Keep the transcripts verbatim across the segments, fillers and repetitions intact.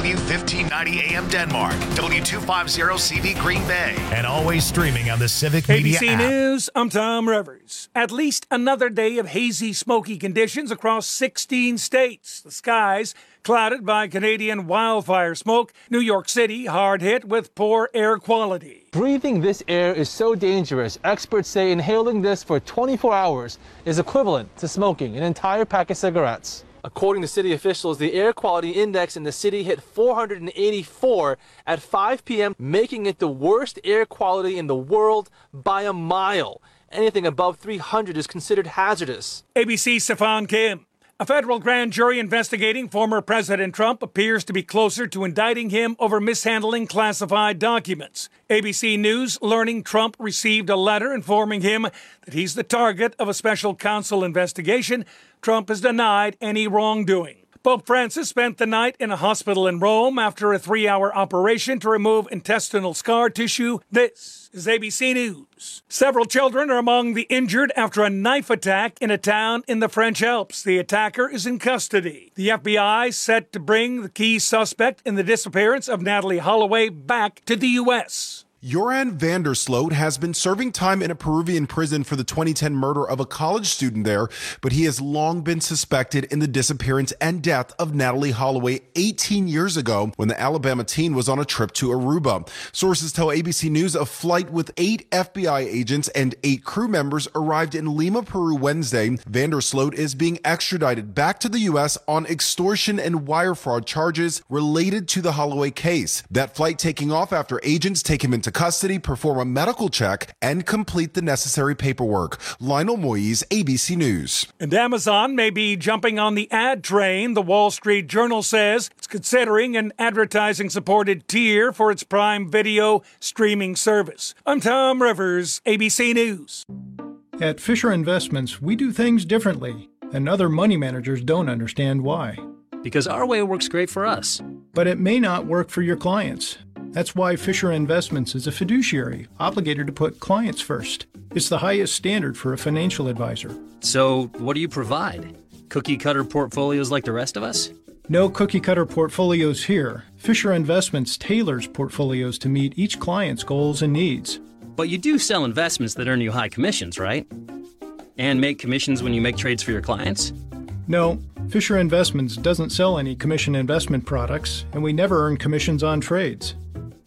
W fifteen ninety A M Denmark, W two fifty C V Green Bay, and always streaming on the Civic Media A B C app. News, I'm Tom Rivers. At least another day of hazy, smoky conditions across sixteen states. The skies clouded by Canadian wildfire smoke. New York City hard hit with poor air quality. Breathing this air is so dangerous. Experts say inhaling this for twenty-four hours is equivalent to smoking an entire pack of cigarettes. According to city officials, the air quality index in the city hit four hundred eighty-four at five p.m., making it the worst air quality in the world by a mile. Anything above three hundred is considered hazardous. A B C's Stefan Kim. A federal grand jury investigating former President Trump appears to be closer to indicting him over mishandling classified documents. A B C News learning Trump received a letter informing him that he's the target of a special counsel investigation. Trump has denied any wrongdoing. Pope Francis spent the night in a hospital in Rome after a three-hour operation to remove intestinal scar tissue. This is A B C News. Several children are among the injured after a knife attack in a town in the French Alps. The attacker is in custody. The F B I set to bring the key suspect in the disappearance of Natalie Holloway back to the U S Joran Vandersloot has been serving time in a Peruvian prison for the twenty ten murder of a college student there, but he has long been suspected in the disappearance and death of Natalie Holloway eighteen years ago when the Alabama teen was on a trip to Aruba. Sources tell A B C News a flight with eight F B I agents and eight crew members arrived in Lima, Peru Wednesday. Vandersloot is being extradited back to the U S on extortion and wire fraud charges related to the Holloway case. That flight taking off after agents take him into custody, perform a medical check, and complete the necessary paperwork. Lionel Moise, A B C News. And Amazon may be jumping on the ad train. The Wall Street Journal says it's considering an advertising-supported tier for its Prime Video streaming service. I'm Tom Rivers, A B C News. At Fisher Investments, we do things differently, and other money managers don't understand why. Because our way works great for us. But it may not work for your clients. That's why Fisher Investments is a fiduciary, obligated to put clients first. It's the highest standard for a financial advisor. So, what do you provide? Cookie-cutter portfolios like the rest of us? No cookie-cutter portfolios here. Fisher Investments tailors portfolios to meet each client's goals and needs. But you do sell investments that earn you high commissions, right? And make commissions when you make trades for your clients? No, Fisher Investments doesn't sell any commission investment products, and we never earn commissions on trades.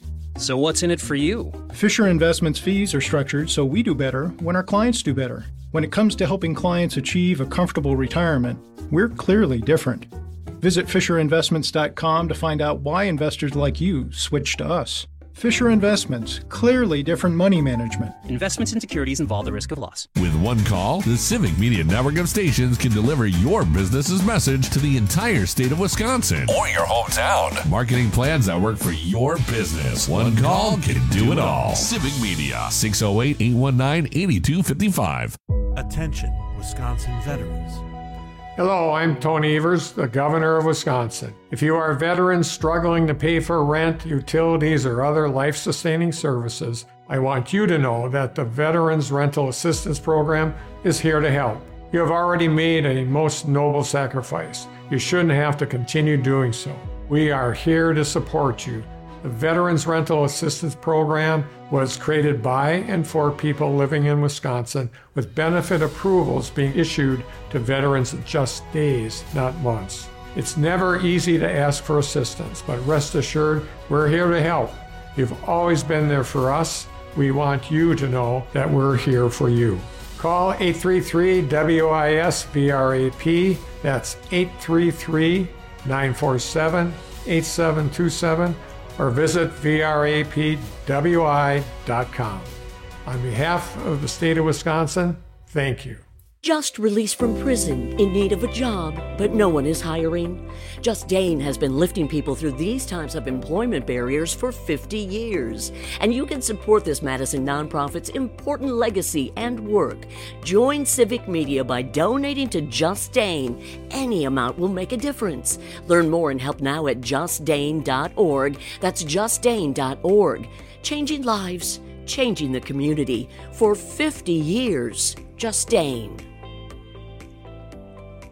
So what's in it for you? Fisher Investments fees are structured so we do better when our clients do better. When it comes to helping clients achieve a comfortable retirement, we're clearly different. Visit Fisher Investments dot com to find out why investors like you switch to us. Fisher Investments, clearly different money management. Investments in securities involve the risk of loss. With one call, the Civic Media network of stations can deliver your business's message to the entire state of Wisconsin Or your hometown. Marketing plans that work for your business. One call can do it all. Civic Media, six oh eight, eight one nine, eight two five five. Attention, Wisconsin veterans. Hello, I'm Tony Evers, the Governor of Wisconsin. If you are a veteran struggling to pay for rent, utilities, or other life-sustaining services, I want you to know that the Veterans Rental Assistance Program is here to help. You have already made a most noble sacrifice. You shouldn't have to continue doing so. We are here to support you. The Veterans Rental Assistance Program was created by and for people living in Wisconsin, with benefit approvals being issued to veterans in just days, not months. It's never easy to ask for assistance, but rest assured, we're here to help. You've always been there for us. We want you to know that we're here for you. Call eight three three, W I S, V R A P. That's eight three three, nine four seven, eight seven two seven. or visit V R A P W I dot com. On behalf of the state of Wisconsin, thank you. Just released from prison, in need of a job, but no one is hiring? Just Dane has been lifting people through these types of employment barriers for fifty years. And you can support this Madison nonprofit's important legacy and work. Join Civic Media by donating to Just Dane. Any amount will make a difference. Learn more and help now at just dane dot org. That's just dane dot org. Changing lives, changing the community. For fifty years, Just Dane. The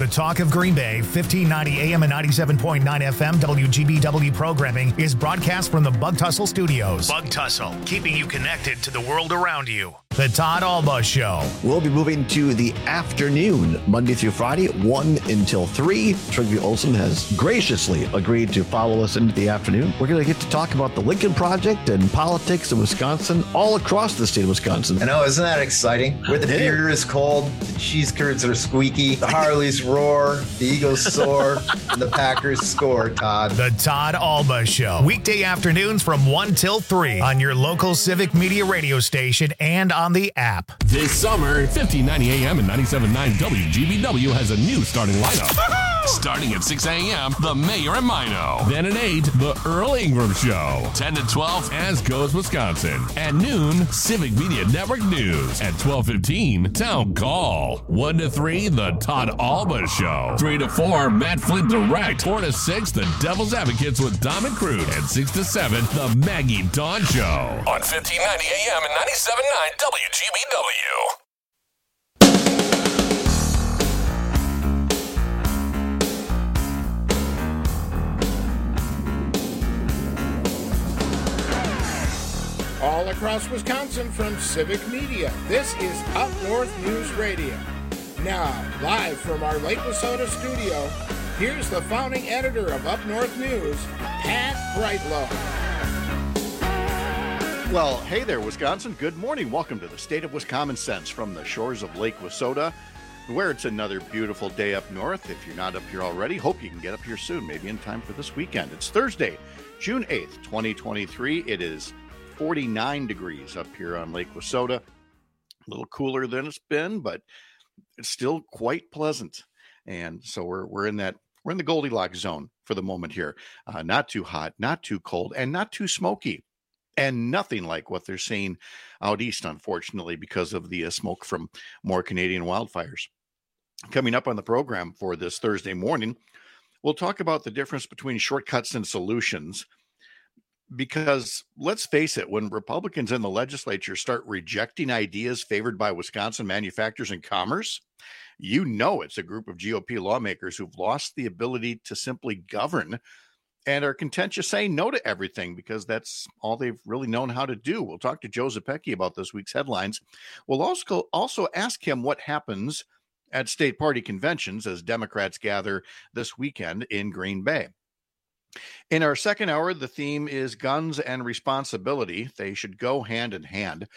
The talk of Green Bay, fifteen ninety A M and ninety-seven point nine F M W G B W programming is broadcast from the Bug Tussle Studios. Bug Tussle, keeping you connected to the world around you. The Todd Alba Show. We'll be moving to the afternoon, Monday through Friday, one until three. Trygve Olsen has graciously agreed to follow us into the afternoon. We're going to get to talk about the Lincoln Project and politics in Wisconsin, all across the state of Wisconsin. I know, isn't that exciting? Where the beer is cold, the cheese curds are squeaky, the Harleys roar, the Eagles soar, and the Packers score, Todd. The Todd Alba Show. Weekday afternoons from one till three on your local Civic Media radio station and on the app. This summer, fifteen ninety A M and ninety-seven point nine W G B W has a new starting lineup. Starting at six A M, The Mayor and Mino. Then at eight, The Earl Ingram Show. ten to twelve, As Goes Wisconsin. At noon, Civic Media Network News. At twelve fifteen, Town Call. one to three, The Todd Alba Show. three to four, Matt Flint Direct. four to six, The Devil's Advocates with Dom and Crude. And six to seven, The Maggie Dawn Show. On fifteen ninety A M and ninety-seven point nine W G B W. All across Wisconsin from Civic Media, this is Up North News Radio. Now, live from our Lake Wissota studio, here's the founding editor of Up North News, Pat Brightlow. Well, hey there, Wisconsin. Good morning. Welcome to the State of Wisconsin Sense from the shores of Lake Wissota, where it's another beautiful day up north. If you're not up here already, hope you can get up here soon, maybe in time for this weekend. It's Thursday, June eighth, twenty twenty-three. It is forty-nine degrees up here on Lake Wissota. A little cooler than it's been, but it's still quite pleasant. And so we're we're in that we're in the Goldilocks zone for the moment here. Uh, not too hot, not too cold, and not too smoky. And nothing like what they're seeing out east, unfortunately, because of the uh, smoke from more Canadian wildfires. Coming up on the program for this Thursday morning, we'll talk about the difference between shortcuts and solutions. Because let's face it, when Republicans in the legislature start rejecting ideas favored by Wisconsin manufacturers and commerce, you know it's a group of G O P lawmakers who've lost the ability to simply govern and are content just saying no to everything because that's all they've really known how to do. We'll talk to Joe Zepecki about this week's headlines. We'll also, also ask him what happens at state party conventions as Democrats gather this weekend in Green Bay. In our second hour, the theme is guns and responsibility. They should go hand in hand.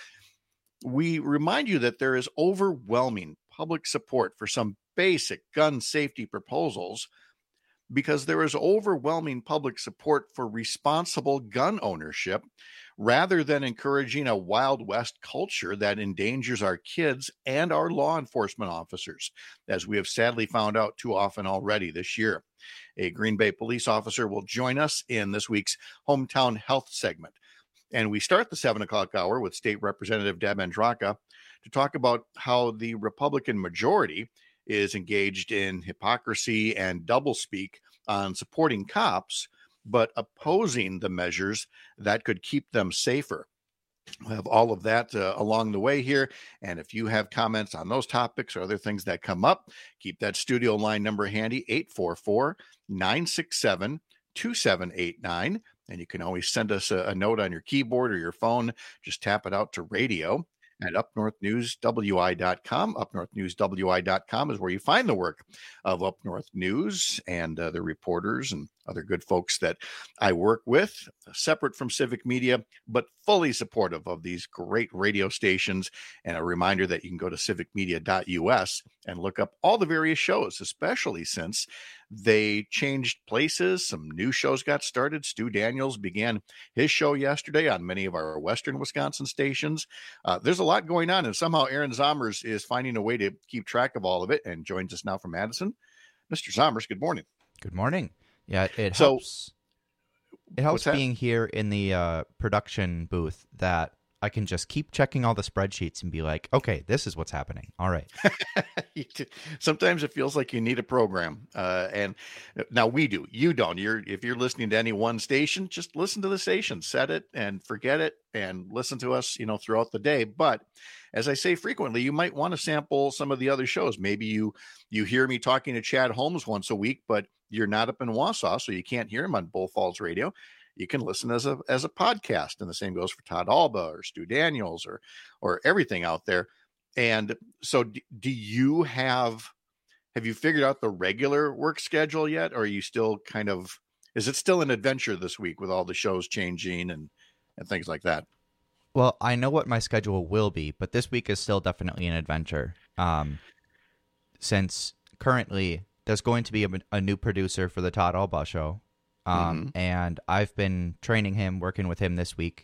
We remind you that there is overwhelming public support for some basic gun safety proposals because there is overwhelming public support for responsible gun ownership rather than encouraging a Wild West culture that endangers our kids and our law enforcement officers, as we have sadly found out too often already this year. A Green Bay police officer will join us in this week's Hometown Health segment. And we start the seven o'clock hour with State Representative Deb Andraka to talk about how the Republican majority is engaged in hypocrisy and doublespeak on supporting cops, but opposing the measures that could keep them safer. We'll have all of that uh, along the way here. And if you have comments on those topics or other things that come up, keep that studio line number handy, eight four four, nine six seven, two seven eight nine. And you can always send us a, a note on your keyboard or your phone. Just tap it out to radio at up north news w i dot com. up north news w i dot com is where you find the work of Up North News and uh, the reporters and other good folks that I work with, separate from Civic Media, but fully supportive of these great radio stations. And a reminder that you can go to civic media dot u s and look up all the various shows, especially since they changed places. Some new shows got started. Stu Daniels began his show yesterday on many of our Western Wisconsin stations. Uh, there's a lot going on, and somehow Aaron Zomers is finding a way to keep track of all of it and joins us now from Madison. Mister Zomers, good morning. Good morning. Yeah, it so, helps. It helps being here in the uh, production booth that I can just keep checking all the spreadsheets and be like, okay, this is what's happening. All right. Sometimes it feels like you need a program. Uh, and now we do. You don't. You're if you're listening to any one station, just listen to the station, set it and forget it, and listen to us, you know, throughout the day. But as I say frequently, you might want to sample some of the other shows. Maybe you you hear me talking to Chad Holmes once a week, but you're not up in Wausau, so you can't hear him on Bull Falls Radio. You can listen as a as a podcast, and the same goes for Todd Alba or Stu Daniels or or everything out there. And so, do, do you have have you figured out the regular work schedule yet, or are you still kind of is it still an adventure this week with all the shows changing and and things like that? Well, I know what my schedule will be, but this week is still definitely an adventure. Um, since currently there's going to be a, a new producer for the Todd Alba show. Um, mm-hmm. And I've been training him, working with him this week.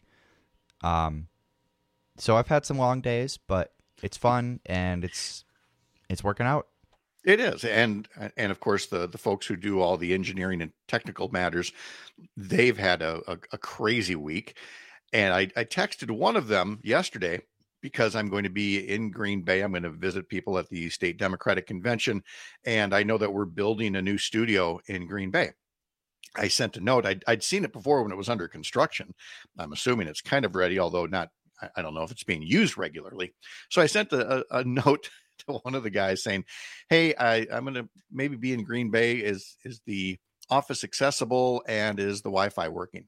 Um, so I've had some long days, but it's fun and it's it's working out. It is, and and of course the the folks who do all the engineering and technical matters, they've had a a, a crazy week. And I, I texted one of them yesterday because I'm going to be in Green Bay. I'm going to visit people at the State Democratic Convention, and I know that we're building a new studio in Green Bay. I sent a note. I'd, I'd seen it before when it was under construction. I'm assuming it's kind of ready, although not, I don't know if it's being used regularly. So I sent a, a, a note to one of the guys saying, hey, I, I'm going to maybe be in Green Bay. Is, is the office accessible and is the Wi-Fi working?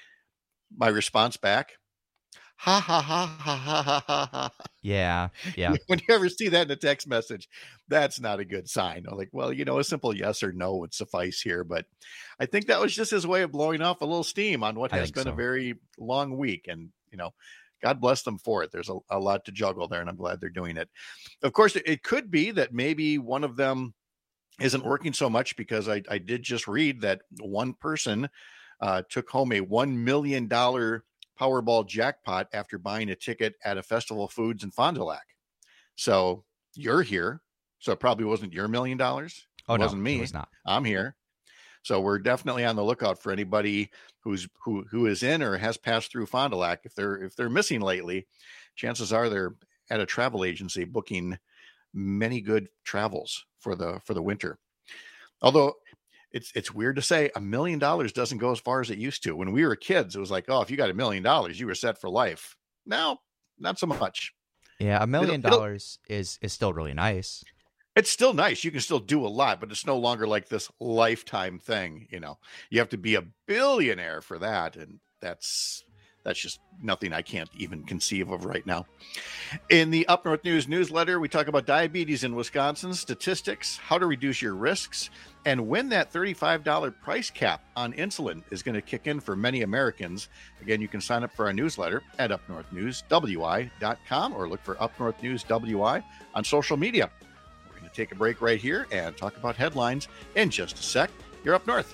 My response back, ha, ha, ha, ha, ha, ha, ha, ha. Yeah, yeah. When you ever see that in a text message, that's not a good sign. I'm like, well, you know, a simple yes or no would suffice here. But I think that was just his way of blowing off a little steam on what has been so. a very long week. And, you know, God bless them for it. There's a, a lot to juggle there, and I'm glad they're doing it. Of course, it, it could be that maybe one of them isn't working so much, because I, I did just read that one person uh, took home a one million dollars Powerball jackpot after buying a ticket at a Festival Foods in Fond du Lac. So you're here. So it probably wasn't your million dollars. Oh, it no, wasn't me. It was not. I'm here. So we're definitely on the lookout for anybody who's who who is in or has passed through Fond du Lac. If they're if they're missing lately, chances are they're at a travel agency booking many good travels for the for the winter. Although It's it's weird to say a million dollars doesn't go as far as it used to. When we were kids, it was like, oh, if you got a million dollars, you were set for life. Now, not so much. Yeah, a million it'll, dollars it'll, is is still really nice. It's still nice. You can still do a lot, but it's no longer like this lifetime thing. You know, you have to be a billionaire for that, and that's that's just nothing I can't even conceive of right now. In the Up North News newsletter, we talk about diabetes in Wisconsin, statistics, how to reduce your risks, and when that thirty-five dollars price cap on insulin is going to kick in for many Americans. Again, you can sign up for our newsletter at up north news w i dot com or look for Up North News W I on social media. We're going to take a break right here and talk about headlines in just a sec. You're Up North.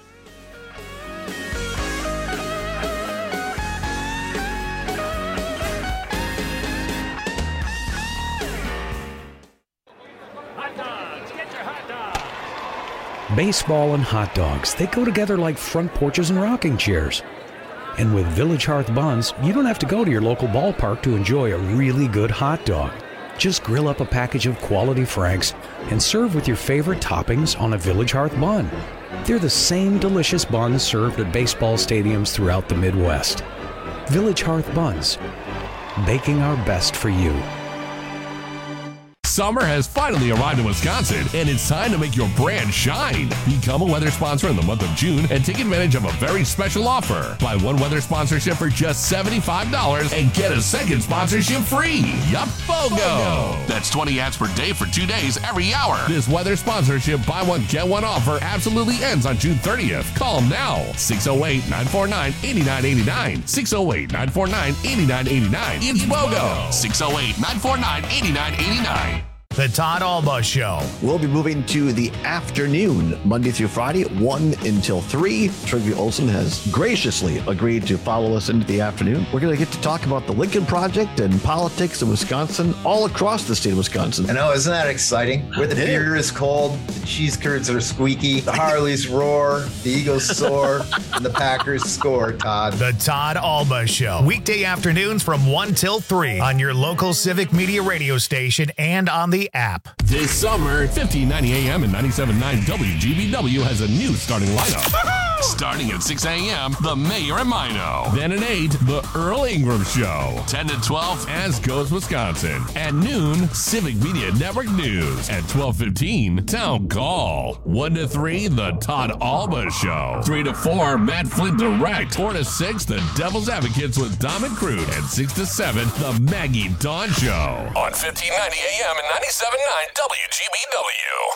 Baseball and hot dogs, they go together like front porches and rocking chairs. And with Village Hearth Buns, you don't have to go to your local ballpark to enjoy a really good hot dog. Just grill up a package of quality Franks and serve with your favorite toppings on a Village Hearth bun. They're the same delicious buns served at baseball stadiums throughout the Midwest. Village Hearth Buns, baking our best for you. Summer has finally arrived in Wisconsin, and it's time to make your brand shine. Become a weather sponsor in the month of June and take advantage of a very special offer. Buy one weather sponsorship for just seventy-five dollars and get a second sponsorship free. Yup, BOGO! That's twenty ads per day for two days every hour. This weather sponsorship buy one, get one offer absolutely ends on June thirtieth. Call them now. six oh eight, nine four nine, eight nine eight nine. six oh eight, nine four nine, eight nine eight nine. It's BOGO! six oh eight, nine four nine, eight nine eight nine. The Todd Alba Show. We'll be moving to the afternoon, Monday through Friday, one until three. Trygve Olsen has graciously agreed to follow us into the afternoon. We're going to get to talk about the Lincoln Project and politics in Wisconsin, all across the state of Wisconsin. I know, isn't that exciting? Where the beer is cold, the cheese curds are squeaky, the Harleys roar, the Eagles soar, and the Packers score, Todd. The Todd Alba Show. Weekday afternoons from one till three on your local Civic Media radio station and on the app. This summer, fifteen ninety A M and ninety-seven point nine W G B W has a new starting lineup. Starting at six A M, The Mayor and Mino. Then at eight, The Earl Ingram Show. ten to twelve, As Goes Wisconsin. At noon, Civic Media Network News. At twelve fifteen, Town Call. one to three, The Todd Alba Show. three to four, Matt Flint Direct. four to six, The Devil's Advocates with Dom and Crude. And six to seven, The Maggie Dawn Show. On fifteen ninety A M and ninety-seven point nine W G B W.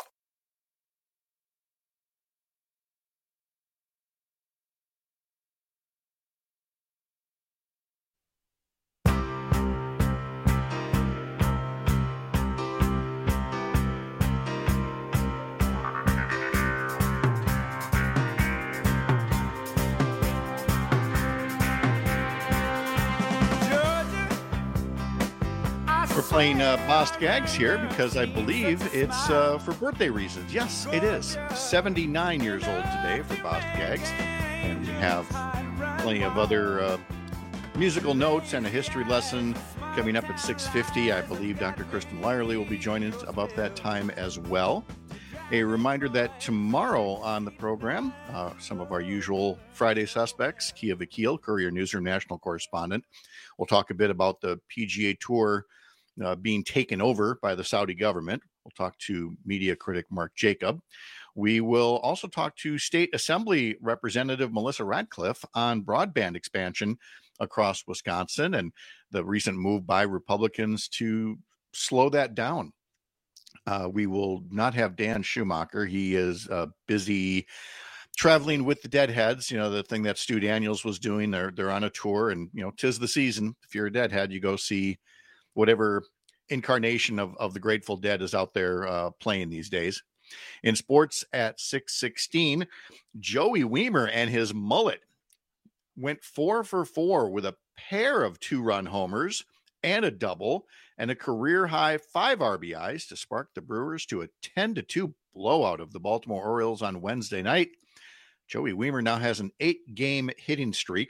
We're playing uh, Boss Gags here because I believe it's uh, for birthday reasons. Yes, it is. seventy-nine years old today for Boss Gags. And we have plenty of other uh, musical notes and a history lesson coming up at six fifty. I believe Doctor Kristen Lyerly will be joining us about that time as well. A reminder that tomorrow on the program, uh, some of our usual Friday suspects, Kia Vakil, Courier Newsroom national correspondent, will talk a bit about the P G A Tour Uh, being taken over by the Saudi government. We'll talk to media critic Mark Jacob. We will also talk to State Assembly Representative Melissa Radcliffe on broadband expansion across Wisconsin and the recent move by Republicans to slow that down. Uh, we will not have Dan Schumacher. He is uh, busy traveling with the Deadheads, you know, the thing that Stu Daniels was doing. They're, they're on a tour, and, you know, 'tis the season. If you're a Deadhead, you go see whatever incarnation of, of the Grateful Dead is out there uh, playing these days. In sports at six sixteen, Joey Wiemer and his mullet went four for four with a pair of two-run homers and a double and a career-high five R B Is to spark the Brewers to a ten to two blowout of the Baltimore Orioles on Wednesday night. Joey Wiemer now has an eight-game hitting streak.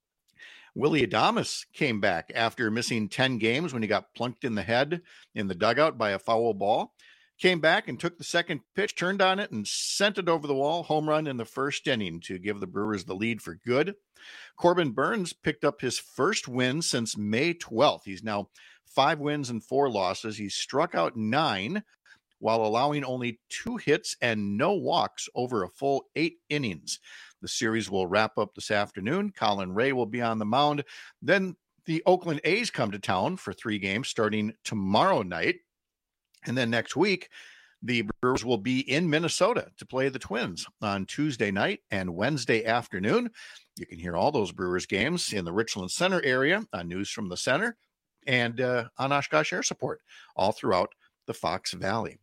Willie Adames came back after missing ten games when he got plunked in the head in the dugout by a foul ball. Came back and took the second pitch, turned on it, and sent it over the wall. Home run in the first inning to give the Brewers the lead for good. Corbin Burns picked up his first win since May twelfth. He's now five wins and four losses. He struck out nine while allowing only two hits and no walks over a full eight innings. The series will wrap up this afternoon. Colin Ray will be on the mound. Then the Oakland A's come to town for three games starting tomorrow night. And then next week, the Brewers will be in Minnesota to play the Twins on Tuesday night and Wednesday afternoon. You can hear all those Brewers games in the Richland Center area on News from the Center and uh, on Oshkosh Air Support all throughout the Fox Valley.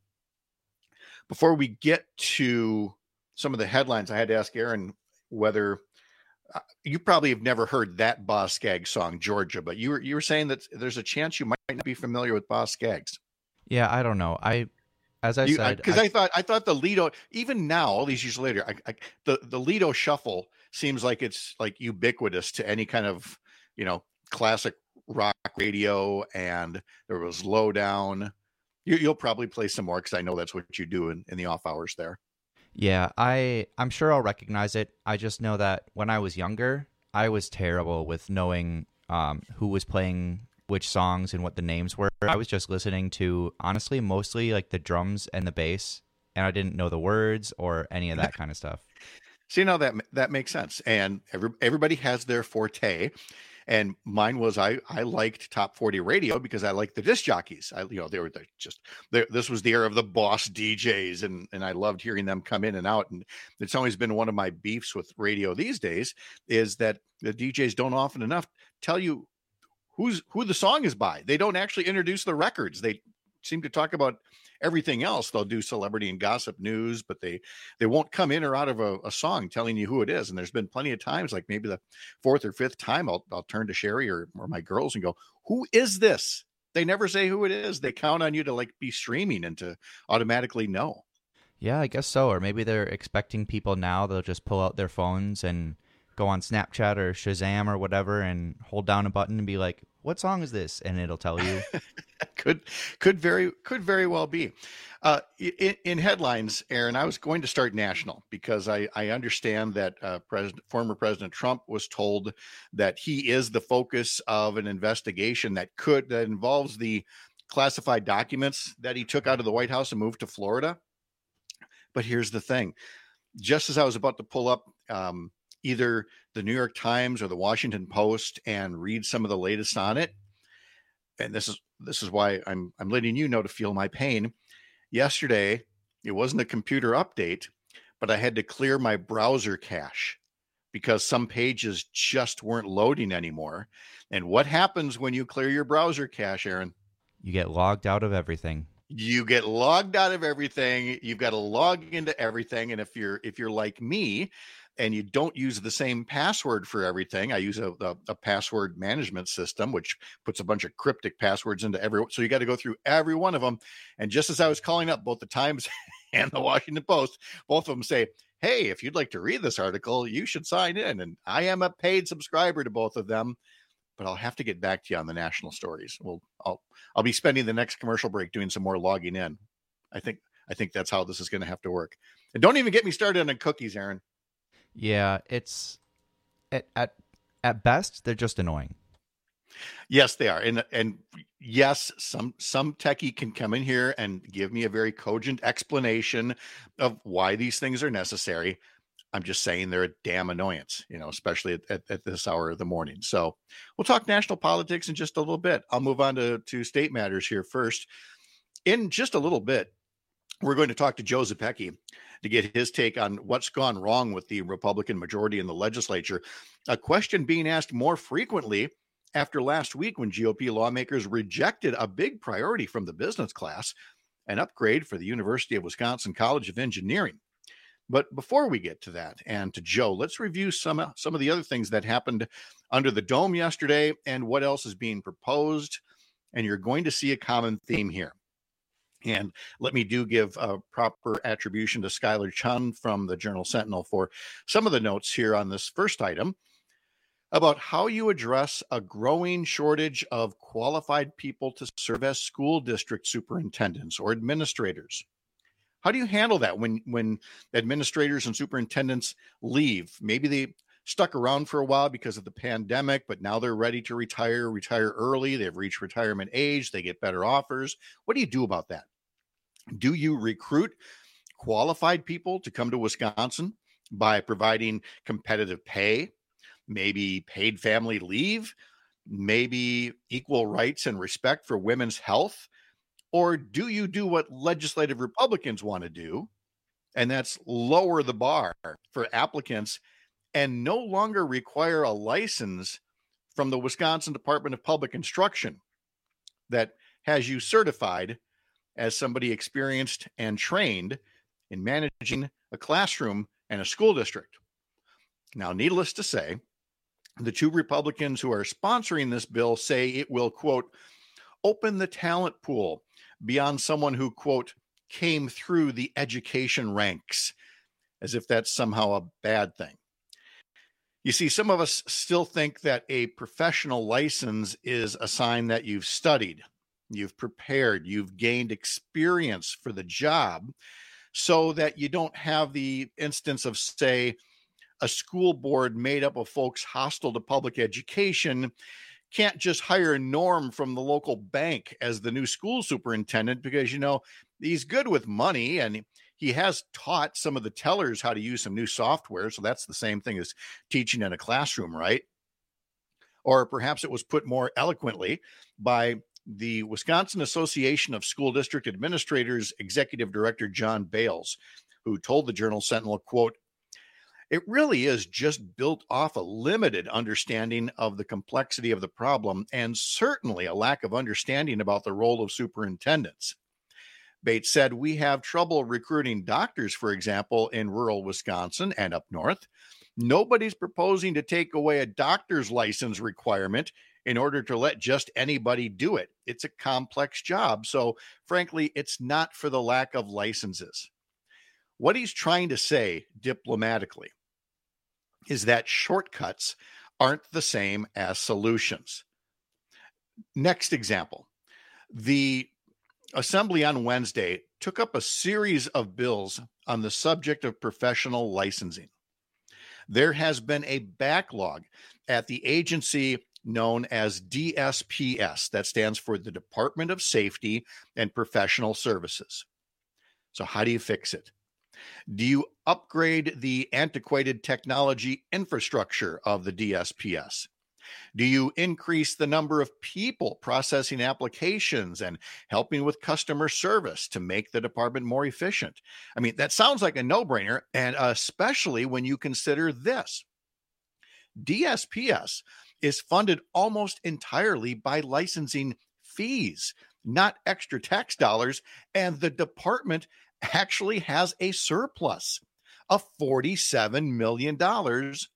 Before we get to some of the headlines, I had to ask Aaron whether uh, you probably have never heard that Boz Scaggs song, Georgia, but you were you were saying that there's a chance you might not be familiar with Boz Scaggs. Yeah, I don't know. I, as I you, said, because I, I thought I thought the Lido, even now, all these years later, I, I, the the Lido Shuffle seems like it's like ubiquitous to any kind of, you know, classic rock radio, and there was Lowdown. You, you'll probably play some more because I know that's what you do in, in the off hours there. Yeah, I, I'm sure I'll recognize it. I just know that when I was younger, I was terrible with knowing um, who was playing which songs and what the names were. I was just listening to, honestly, mostly like the drums and the bass, and I didn't know the words or any of that kind of stuff. See, now that that makes sense. And every, everybody has their forte. And mine was I I liked Top forty radio because I liked the disc jockeys. I you know they were just they, this was the era of the boss D Js, and and I loved hearing them come in and out. And it's always been one of my beefs with radio these days is that the D Js don't often enough tell you who's who the song is by. They don't actually introduce the records. They seem to talk about everything else. They'll do celebrity and gossip news, but they they won't come in or out of a, a song telling you who it is. And there's been plenty of times, like maybe the fourth or fifth time, I'll I'll turn to Sherry or, or my girls and go, "Who is this?" They never say who it is. They count on you to like be streaming and to automatically know. Yeah, I guess so. Or maybe they're expecting people now. They'll just pull out their phones and go on Snapchat or Shazam or whatever and hold down a button and be like, "What song is this?" And it'll tell you. could could very could very well be. Uh, in, in headlines, Aaron, I was going to start national because I, I understand that uh, President, former President Trump was told that he is the focus of an investigation that could that involves the classified documents that he took out of the White House and moved to Florida. But here's the thing: just as I was about to pull up um, either the New York Times or the Washington Post and read some of the latest on it, and this is this is why I'm I'm letting you know to feel my pain. Yesterday, it wasn't a computer update, but I had to clear my browser cache because some pages just weren't loading anymore. And what happens when you clear your browser cache, Aaron? You get logged out of everything. You get logged out of everything. You've got to log into everything. And if you're if you're like me and you don't use the same password for everything, I use a, a, a password management system, which puts a bunch of cryptic passwords into every. So you got to go through every one of them. And just as I was calling up both the Times and the Washington Post, both of them say, "Hey, if you'd like to read this article, you should sign in." And I am a paid subscriber to both of them. But I'll have to get back to you on the national stories. Well, I'll I'll be spending the next commercial break doing some more logging in. I think I think that's how this is going to have to work. And don't even get me started on cookies, Aaron. Yeah, it's at at at best they're just annoying. Yes, they are. And and yes, some some techie can come in here and give me a very cogent explanation of why these things are necessary. I'm just saying they're a damn annoyance, you know, especially at, at, at this hour of the morning. So we'll talk national politics in just a little bit. I'll move on to, to state matters here first. In just a little bit, we're going to talk to Joe Zepecki to get his take on what's gone wrong with the Republican majority in the legislature. A question being asked more frequently after last week when G O P lawmakers rejected a big priority from the business class, an upgrade for the University of Wisconsin College of Engineering. But before we get to that and to Joe, let's review some, some of the other things that happened under the dome yesterday and what else is being proposed. And you're going to see a common theme here. And let me do give a proper attribution to Skylar Chun from the Journal Sentinel for some of the notes here on this first item about how you address a growing shortage of qualified people to serve as school district superintendents or administrators. How do you handle that when, when administrators and superintendents leave? Maybe they stuck around for a while because of the pandemic, but now they're ready to retire, retire early. They've reached retirement age. They get better offers. What do you do about that? Do you recruit qualified people to come to Wisconsin by providing competitive pay, maybe paid family leave, maybe equal rights and respect for women's health? Or do you do what legislative Republicans want to do, and that's lower the bar for applicants and no longer require a license from the Wisconsin Department of Public Instruction that has you certified as somebody experienced and trained in managing a classroom and a school district? Now, needless to say, the two Republicans who are sponsoring this bill say it will, quote, open the talent pool beyond someone who, quote, came through the education ranks, as if that's somehow a bad thing. You see, some of us still think that a professional license is a sign that you've studied, you've prepared, you've gained experience for the job, so that you don't have the instance of, say, a school board made up of folks hostile to public education can't just hire Norm from the local bank as the new school superintendent because, you know, he's good with money and he has taught some of the tellers how to use some new software. So that's the same thing as teaching in a classroom, right? Or perhaps it was put more eloquently by the Wisconsin Association of School District Administrators Executive Director John Bales, who told the Journal Sentinel, quote, It really is just built off a limited understanding of the complexity of the problem and certainly a lack of understanding about the role of superintendents. Bates said, "We have trouble recruiting doctors, for example, in rural Wisconsin and up north. Nobody's proposing to take away a doctor's license requirement in order to let just anybody do it. It's a complex job. So frankly, it's not for the lack of licenses." What he's trying to say diplomatically is that shortcuts aren't the same as solutions. Next example, the Assembly on Wednesday took up a series of bills on the subject of professional licensing. There has been a backlog at the agency known as D S P S, that stands for the Department of Safety and Professional Services. So how do you fix it? Do you upgrade the antiquated technology infrastructure of the D S P S? Do you increase the number of people processing applications and helping with customer service to make the department more efficient? I mean, that sounds like a no-brainer, and especially when you consider this. D S P S is funded almost entirely by licensing fees, not extra tax dollars, and the department actually has a surplus of forty-seven million dollars,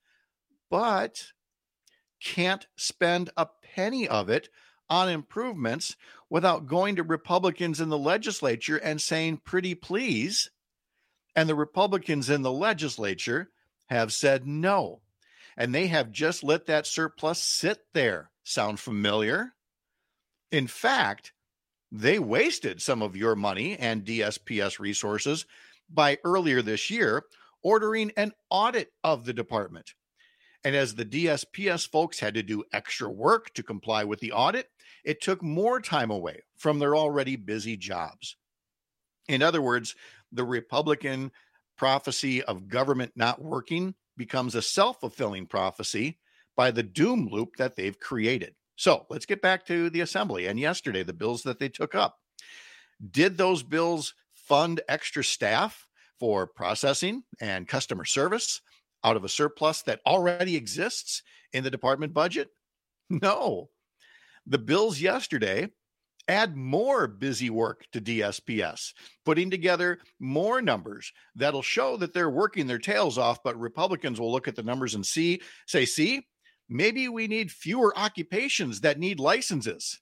but can't spend a penny of it on improvements without going to Republicans in the legislature and saying, "Pretty please." And the Republicans in the legislature have said no. And they have just let that surplus sit there. Sound familiar? In fact, they wasted some of your money and D S P S resources by earlier this year ordering an audit of the department. And as the D S P S folks had to do extra work to comply with the audit, it took more time away from their already busy jobs. In other words, the Republican prophecy of government not working becomes a self-fulfilling prophecy by the doom loop that they've created. So let's get back to the Assembly and yesterday, the bills that they took up. Did those bills fund extra staff for processing and customer service out of a surplus that already exists in the department budget? No. The bills yesterday add more busy work to D S P S, putting together more numbers that'll show that they're working their tails off, but Republicans will look at the numbers and see, say, see, maybe we need fewer occupations that need licenses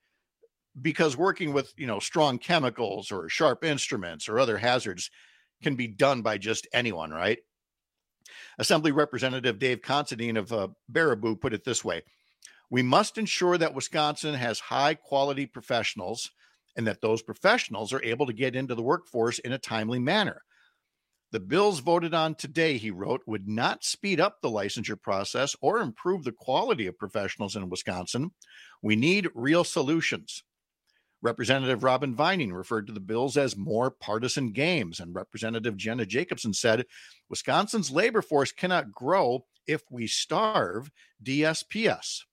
because working with, you know, strong chemicals or sharp instruments or other hazards can be done by just anyone, right? Assembly Representative Dave Considine of uh, Baraboo put it this way: "We must ensure that Wisconsin has high quality professionals and that those professionals are able to get into the workforce in a timely manner. The bills voted on today," he wrote, "would not speed up the licensure process or improve the quality of professionals in Wisconsin. We need real solutions." Representative Robin Vining referred to the bills as more partisan games, and Representative Jenna Jacobson said, "Wisconsin's labor force cannot grow if we starve D S P S."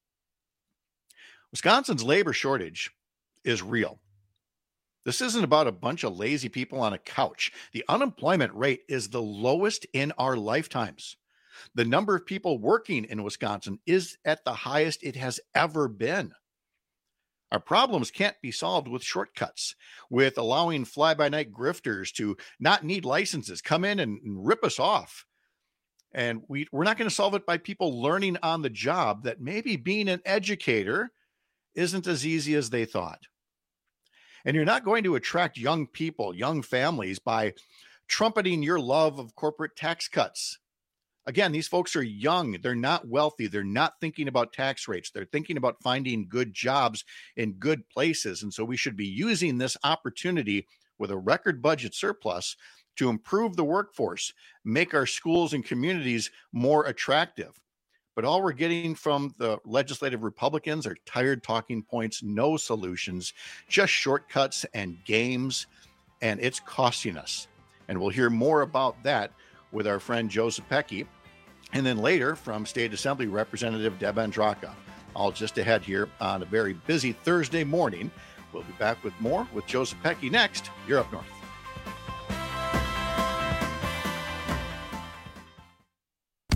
Wisconsin's labor shortage is real. This isn't about a bunch of lazy people on a couch. The unemployment rate is the lowest in our lifetimes. The number of people working in Wisconsin is at the highest it has ever been. Our problems can't be solved with shortcuts, with allowing fly-by-night grifters to not need licenses, come in and, and rip us off. And we, we're not going to solve it by people learning on the job that maybe being an educator isn't as easy as they thought. And you're not going to attract young people, young families, by trumpeting your love of corporate tax cuts. Again, these folks are young. They're not wealthy. They're not thinking about tax rates. They're thinking about finding good jobs in good places. And so we should be using this opportunity with a record budget surplus to improve the workforce, make our schools and communities more attractive. But all we're getting from the legislative Republicans are tired talking points, no solutions, just shortcuts and games, and it's costing us. And we'll hear more about that with our friend Joe Zepecki, and then later from State Assembly Representative Deb Andraka. All just ahead here on a very busy Thursday morning. We'll be back with more with Joe Zepecki next. You're Up North.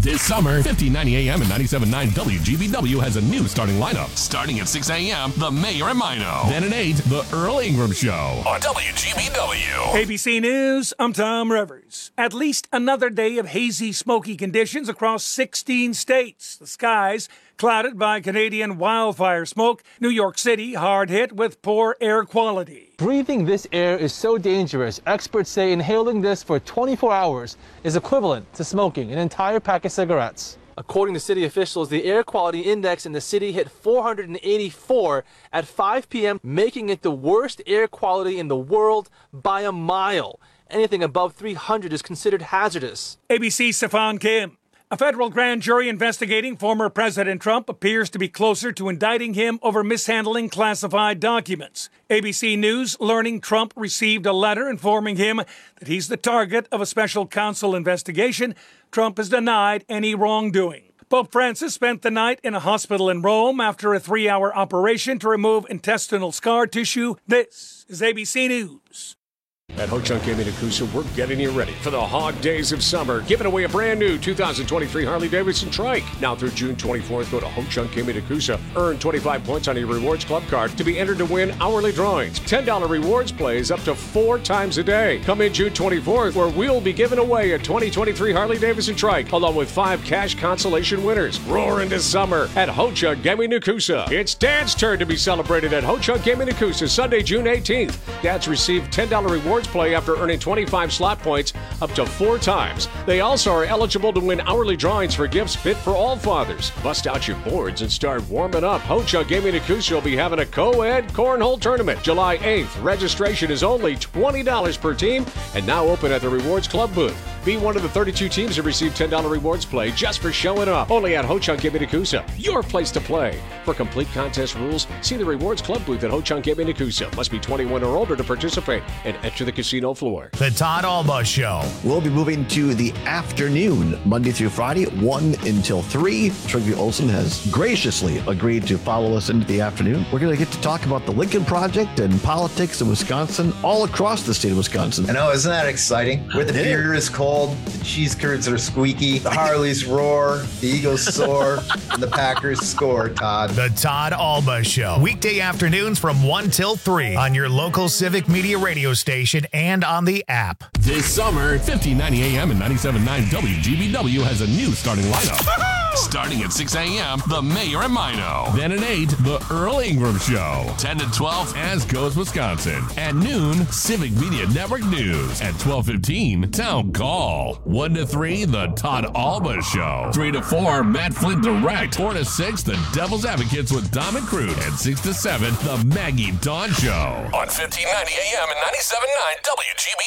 This summer, fifteen ninety A M and ninety-seven point nine W G B W has a new starting lineup. Starting at six A M, The Mayor and Mino. Then at eight, The Earl Ingram Show on W G B W. A B C News, I'm Tom Rivers. At least another day of hazy, smoky conditions across sixteen states. The skies clouded by Canadian wildfire smoke. New York City hard hit with poor air quality. Breathing this air is so dangerous, experts say inhaling this for twenty-four hours is equivalent to smoking an entire pack of cigarettes. According to city officials, the air quality index in the city hit four hundred eighty-four at five p.m., making it the worst air quality in the world by a mile. Anything above three hundred is considered hazardous. A B C's Stefan Kim. A federal grand jury investigating former President Trump appears to be closer to indicting him over mishandling classified documents. A B C News learning Trump received a letter informing him that he's the target of a special counsel investigation. Trump has denied any wrongdoing. Pope Francis spent the night in a hospital in Rome after a three-hour operation to remove intestinal scar tissue. This is A B C News. At Ho-Chunk Gaming in Coosa, we're getting you ready for the hog days of summer, giving away a brand new two thousand twenty-three Harley-Davidson trike. Now through June twenty-fourth, go to Ho-Chunk Gaming in Coosa. Earn twenty-five points on your Rewards Club card to be entered to win hourly drawings. ten dollars rewards plays up to four times a day. Come in June twenty-fourth, where we'll be giving away a twenty twenty-three Harley-Davidson trike, along with five cash consolation winners. Roar into summer at Ho-Chunk Gaming in Coosa. It's Dad's turn to be celebrated at Ho-Chunk Gaming in Coosa, Sunday, June eighteenth. Dads receive ten dollars rewards play after earning twenty-five slot points up to four times. They also are eligible to win hourly drawings for gifts fit for all fathers. Bust out your boards and start warming up. Ho-Chunk Gaming in Coosa will be having a co-ed cornhole tournament July eighth. Registration is only twenty dollars per team and now open at the Rewards Club booth. Be one of the thirty-two teams that receive ten dollars rewards play just for showing up. Only at Ho-Chunk Gaming in Coosa, your place to play. For complete contest rules, see the Rewards Club booth at Ho-Chunk Gaming in Coosa. Must be twenty-one or older to participate and enter the casino floor. The Todd Alba Show. We'll be moving to the afternoon, Monday through Friday, one until three. Trygve Olsen has graciously agreed to follow us into the afternoon. We're going to get to talk about the Lincoln Project and politics in Wisconsin, all across the state of Wisconsin. I know, isn't that exciting? Where the beer is cold, the cheese curds are squeaky, the Harleys roar, the Eagles soar, and the Packers score, Todd. The Todd Alba Show. Weekday afternoons from one till three on your local Civic Media radio station and on the app. This summer, fifteen ninety A M and ninety-seven point nine W G B W has a new starting lineup. Starting at six A M, The Mayor and Mino. Then at eight, The Earl Ingram Show. ten to twelve, As Goes Wisconsin. At noon, Civic Media Network News. At twelve fifteen, Town Call. one to three, The Todd Alba Show. three to four, Matt Flint Direct. four to six, The Devil's Advocates with Dom and Crude. And six to seven, The Maggie Dawn Show. On fifteen ninety A M and ninety-seven point nine W G B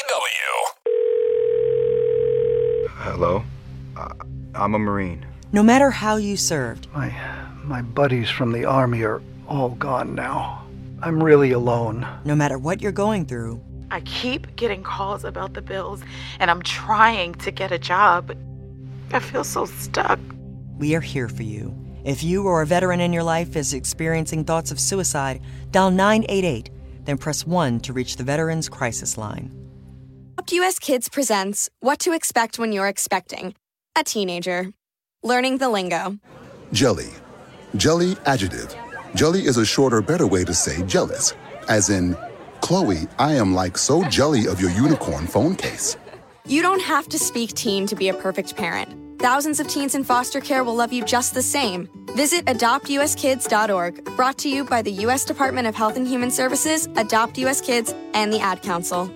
W. Hello? Uh, I'm a Marine. No matter how you served. My, my buddies from the Army are all gone now. I'm really alone. No matter what you're going through. I keep getting calls about the bills, and I'm trying to get a job, but I feel so stuck. We are here for you. If you or a veteran in your life is experiencing thoughts of suicide, dial nine eight eight, then press one to reach the Veterans Crisis Line. Adopt U S Kids presents What to Expect When You're Expecting a Teenager. Learning the lingo. Jelly. Jelly adjective. Jelly is a shorter, better way to say jealous. As in, Chloe, I am like so jelly of your unicorn phone case. You don't have to speak teen to be a perfect parent. Thousands of teens in foster care will love you just the same. Visit adopt u s kids dot org. Brought to you by the U S Department of Health and Human Services, Adopt U S Kids, and the Ad Council.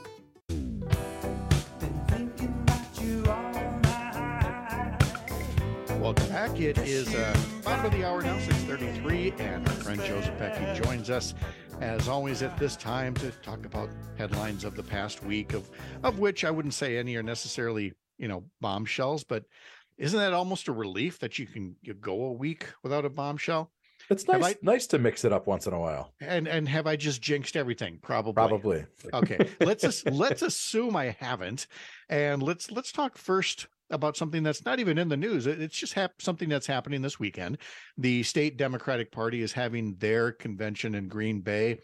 Welcome back. It is uh, bottom of the hour now, six thirty-three, and our friend Joseph Pecky joins us, as always, at this time to talk about headlines of the past week, of of which I wouldn't say any are necessarily, you know, bombshells, but isn't that almost a relief that you can you go a week without a bombshell? It's nice, I, nice to mix it up once in a while. And and have I just jinxed everything? Probably. Probably. Okay. Let's just, let's assume I haven't, and let's let's talk first about something that's not even in the news. It's just hap- something that's happening this weekend. The state Democratic Party is having their convention in Green Bay.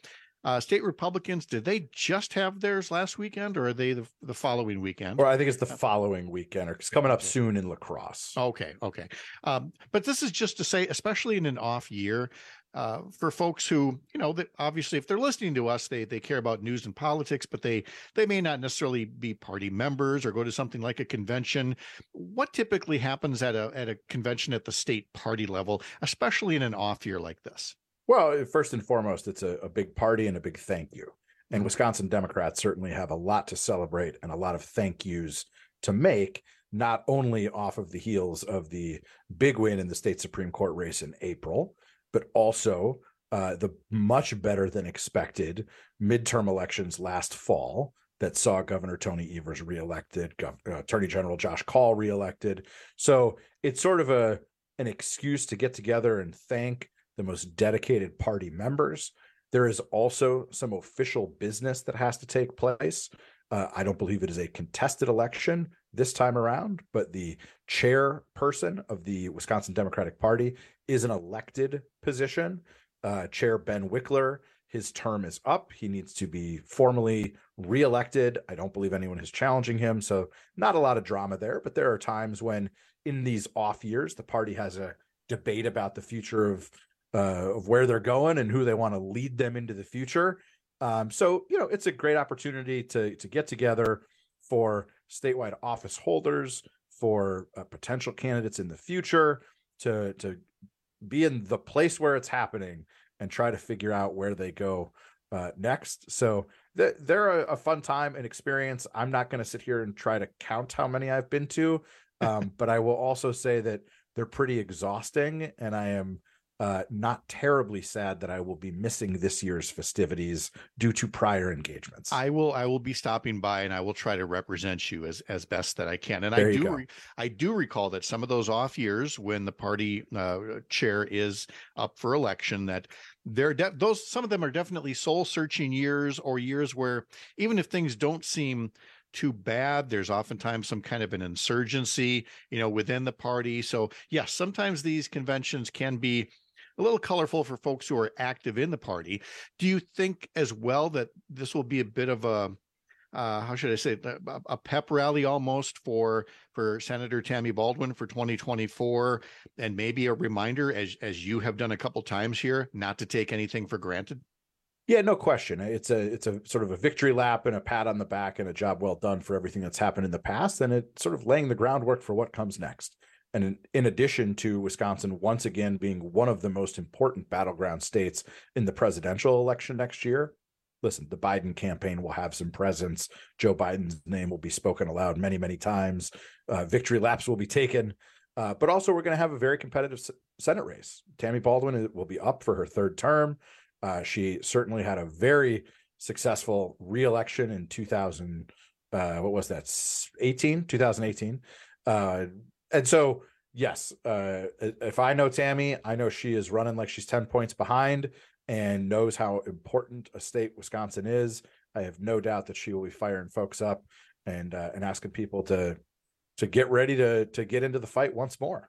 Uh, state Republicans, did they just have theirs last weekend, or are they the, the following weekend? Or I think it's the following weekend, or it's coming up soon in La Crosse. Okay, okay. Um, but this is just to say, especially in an off year, uh, for folks who, you know, that obviously if they're listening to us, they they care about news and politics, but they they may not necessarily be party members or go to something like a convention. What typically happens at a at a convention at the state party level, especially in an off year like this? Well, first and foremost, it's a, a big party and a big thank you. And Wisconsin Democrats certainly have a lot to celebrate and a lot of thank yous to make, not only off of the heels of the big win in the state Supreme Court race in April, but also uh, the much better than expected midterm elections last fall that saw Governor Tony Evers reelected, Gov- uh, Attorney General Josh Kaul reelected. So it's sort of a an excuse to get together and thank the most dedicated party members. There is also some official business that has to take place. Uh, I don't believe it is a contested election this time around, but the chairperson of the Wisconsin Democratic Party is an elected position. Uh, Chair Ben Wickler, his term is up. He needs to be formally reelected. I don't believe anyone is challenging him, so not a lot of drama there, but there are times when in these off years, the party has a debate about the future of Uh, of where they're going and who they want to lead them into the future. Um, so, you know, it's a great opportunity to to get together for statewide office holders, for uh, potential candidates in the future, to to be in the place where it's happening and try to figure out where they go uh, next. So th- they're a, a fun time and experience. I'm not going to sit here and try to count how many I've been to, um, but I will also say that they're pretty exhausting, and I am Uh, not terribly sad that I will be missing this year's festivities due to prior engagements. I will I will be stopping by, and I will try to represent you as as best that I can. And There I you do go. re- I do recall that some of those off years when the party uh, chair is up for election, that they're de- those some of them are definitely soul searching years, or years where even if things don't seem too bad, there's oftentimes some kind of an insurgency, you know, within the party. So yes, sometimes these conventions can be a little colorful for folks who are active in the party. Do you think as well that this will be a bit of a, uh, how should I say, it, a, a pep rally almost for for Senator Tammy Baldwin for twenty twenty-four, and maybe a reminder, as as you have done a couple times here, not to take anything for granted? Yeah, no question. It's a it's a sort of a victory lap and a pat on the back and a job well done for everything that's happened in the past, and it's sort of laying the groundwork for what comes next. And in, in addition to Wisconsin once again being one of the most important battleground states in the presidential election next year, listen, the Biden campaign will have some presence. Joe Biden's name will be spoken aloud many, many times. Uh, victory laps will be taken. Uh, but also we're going to have a very competitive S- Senate race. Tammy Baldwin will be up for her third term. Uh, she certainly had a very successful reelection in two thousand. Uh, what was that? eighteen, twenty eighteen. Uh, and so, yes, uh, if I know Tammy, I know she is running like she's ten points behind and knows how important a state Wisconsin is. I have no doubt that she will be firing folks up and uh, and asking people to to get ready to to get into the fight once more.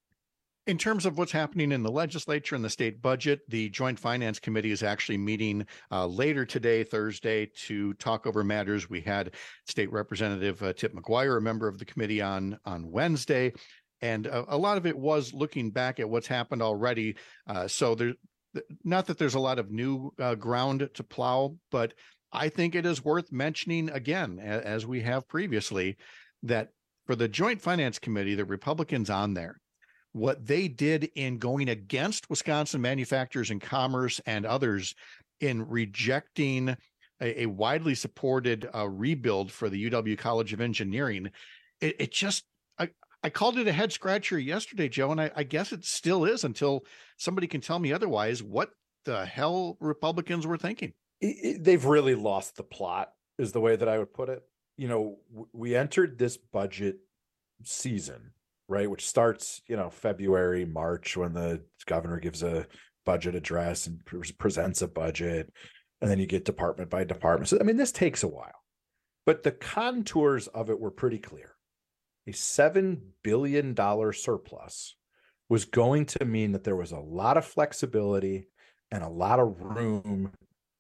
In terms of what's happening in the legislature and the state budget, the Joint Finance Committee is actually meeting uh, later today, Thursday, to talk over matters. We had State Representative uh, Tip McGuire, a member of the committee, on, on Wednesday, and uh, a lot of it was looking back at what's happened already. Uh, so there, not that there's a lot of new uh, ground to plow, but I think it is worth mentioning again, as we have previously, that for the Joint Finance Committee, the Republicans on there, what they did in going against Wisconsin Manufacturers and Commerce and others in rejecting a, a widely supported uh, rebuild for the U W College of Engineering, it, it just, I, I called it a head scratcher yesterday, Joe, and I, I guess it still is until somebody can tell me otherwise what the hell Republicans were thinking. It, it, they've really lost the plot, is the way that I would put it. You know, w- we entered this budget season, right, which starts, you know, February, March, when the governor gives a budget address and pre- presents a budget, and then you get department by department. So, I mean, this takes a while, but the contours of it were pretty clear. A seven billion dollars surplus was going to mean that there was a lot of flexibility and a lot of room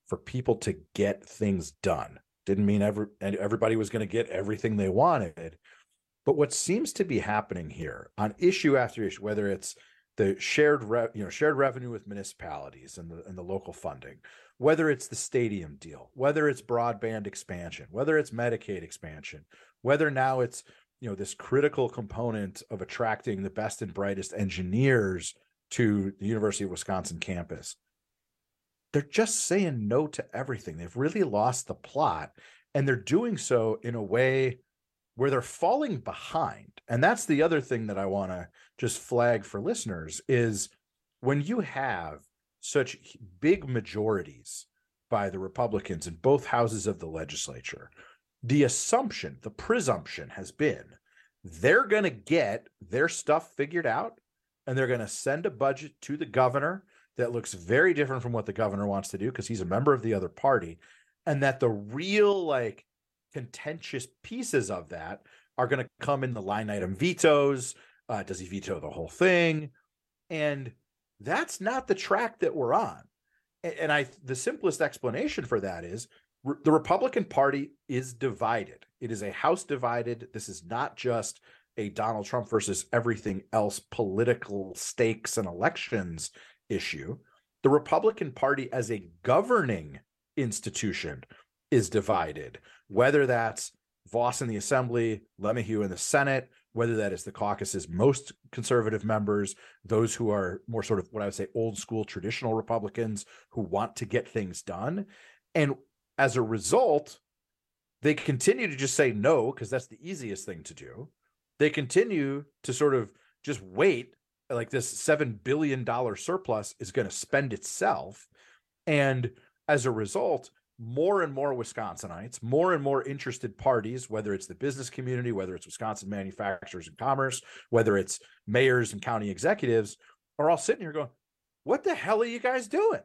for people to get things done. Didn't mean every, everybody was going to get everything they wanted. But what seems to be happening here on issue after issue, whether it's the shared, re, you know, shared revenue with municipalities and the, and the local funding, whether it's the stadium deal, whether it's broadband expansion, whether it's Medicaid expansion, whether now it's, you know, this critical component of attracting the best and brightest engineers to the University of Wisconsin campus, they're just saying no to everything. They've really lost the plot, and they're doing so in a way where they're falling behind. And that's the other thing that I want to just flag for listeners is when you have such big majorities by the Republicans in both houses of the legislature, the assumption, the presumption has been they're going to get their stuff figured out, and they're going to send a budget to the governor that looks very different from what the governor wants to do because he's a member of the other party, and that the real like contentious pieces of that are going to come in the line item vetoes. Uh, does he veto the whole thing? And that's not the track that we're on. And, and I, the simplest explanation for that is re- the Republican Party is divided. It is a House divided. This is not just a Donald Trump versus everything else political stakes and elections issue. The Republican Party as a governing institution is divided, whether that's Vos in the Assembly, LeMahieu in the Senate, whether that is the caucus's most conservative members, those who are more sort of what I would say old school traditional Republicans who want to get things done. And as a result, they continue to just say no, because that's the easiest thing to do. They continue to sort of just wait, like this seven billion dollars surplus is going to spend itself. And as a result, more and more Wisconsinites, more and more interested parties, whether it's the business community, whether it's Wisconsin manufacturers and commerce, whether it's mayors and county executives, are all sitting here going, what the hell are you guys doing?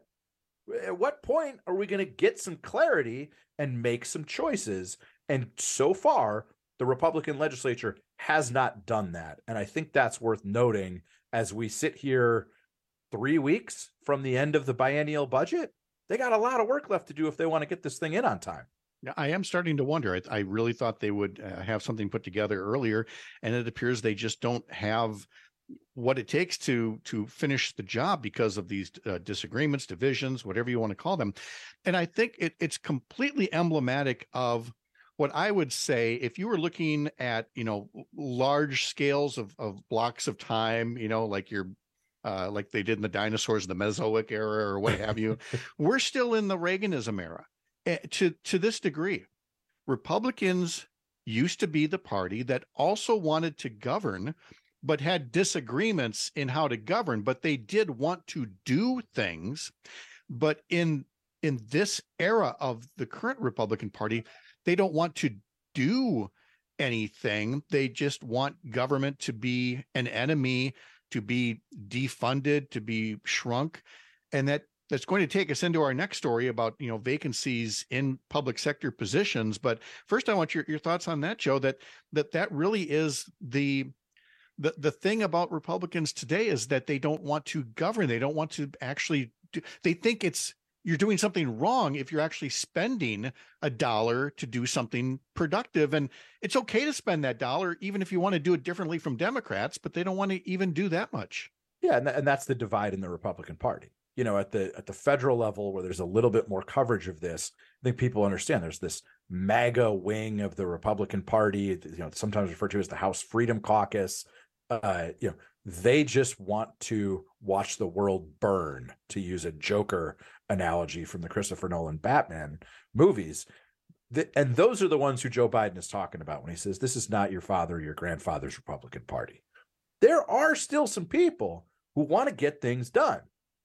At what point are we going to get some clarity and make some choices? And so far, the Republican legislature has not done that. And I think that's worth noting as we sit here three weeks from the end of the biennial budget. They got a lot of work left to do if they want to get this thing in on time. Yeah, I am starting to wonder. I, I really thought they would uh, have something put together earlier, and it appears they just don't have what it takes to to finish the job because of these uh, disagreements, divisions, whatever you want to call them. And I think it, it's completely emblematic of what I would say if you were looking at, you know, large scales of, of blocks of time, you know, like your Uh, like they did in the dinosaurs, the Mesozoic era or what have you. We're still in the Reaganism era uh, to, to this degree. Republicans used to be the party that also wanted to govern, but had disagreements in how to govern, but they did want to do things. But in, in this era of the current Republican Party, they don't want to do anything. They just want government to be an enemy, to be defunded, to be shrunk. And that that's going to take us into our next story about, you know, vacancies in public sector positions. But first, I want your, your thoughts on that, Joe, that that that really is the, the, the thing about Republicans today is that they don't want to govern. They don't want to actually do, they think it's, you're doing something wrong if you're actually spending a dollar to do something productive. And it's okay to spend that dollar, even if you want to do it differently from Democrats, but they don't want to even do that much. Yeah. And, th- and that's the divide in the Republican Party. You know, at the, at the federal level where there's a little bit more coverage of this, I think people understand there's this MAGA wing of the Republican Party, you know, sometimes referred to as the House Freedom Caucus. Uh, you know, they just want to watch the world burn, to use a Joker analogy from the Christopher Nolan Batman movies. The, and those are the ones who Joe Biden is talking about when he says, this is not your father or your grandfather's Republican Party. There are still some people who want to get things done.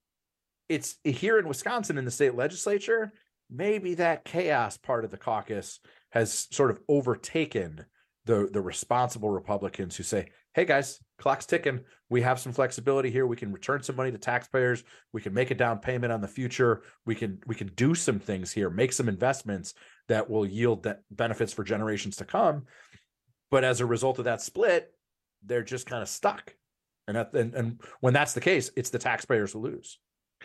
It's here in Wisconsin in the state legislature, maybe that chaos part of the caucus has sort of overtaken the, the responsible Republicans who say, hey guys, clock's ticking. We have some flexibility here. We can return some money to taxpayers. We can make a down payment on the future. We can we can do some things here, make some investments that will yield that benefits for generations to come. But as a result of that split, they're just kind of stuck. And, that, and and when that's the case, it's the taxpayers who lose.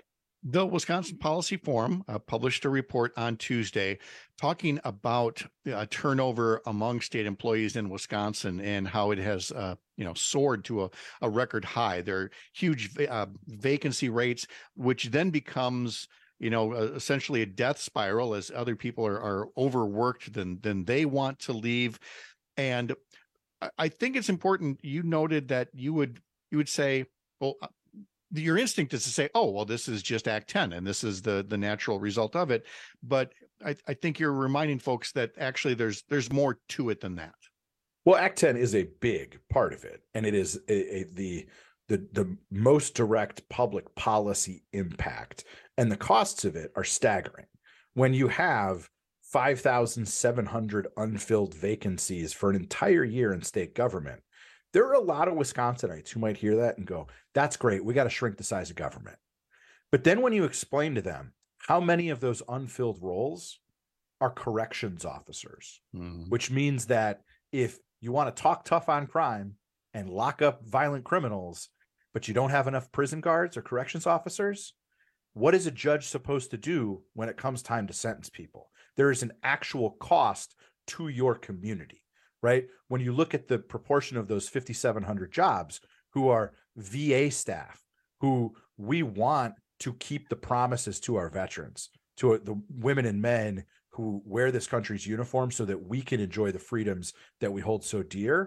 The Wisconsin Policy Forum uh, published a report on Tuesday talking about uh, turnover among state employees in Wisconsin and how it has, uh, you know, soared to a, a record high. There are huge uh, vacancy rates, which then becomes, you know, uh, essentially a death spiral as other people are, are overworked than than they want to leave. And I, I think it's important. You noted that you would you would say, well, your instinct is to say, oh, well, this is just Act ten and this is the the natural result of it. But I, I think you're reminding folks that actually there's there's more to it than that. Well, Act ten is a big part of it, and it is a, a, the the the most direct public policy impact, and the costs of it are staggering. When you have five thousand seven hundred unfilled vacancies for an entire year in state government, there are a lot of Wisconsinites who might hear that and go, that's great, we got to shrink the size of government. But then when you explain to them how many of those unfilled roles are corrections officers, mm. which means that if you want to talk tough on crime and lock up violent criminals, but you don't have enough prison guards or corrections officers, what is a judge supposed to do when it comes time to sentence people? There is an actual cost to your community, right? When you look at the proportion of those fifty-seven hundred jobs who are V A staff, who we want to keep the promises to our veterans, to the women and men who wear this country's uniform so that we can enjoy the freedoms that we hold so dear.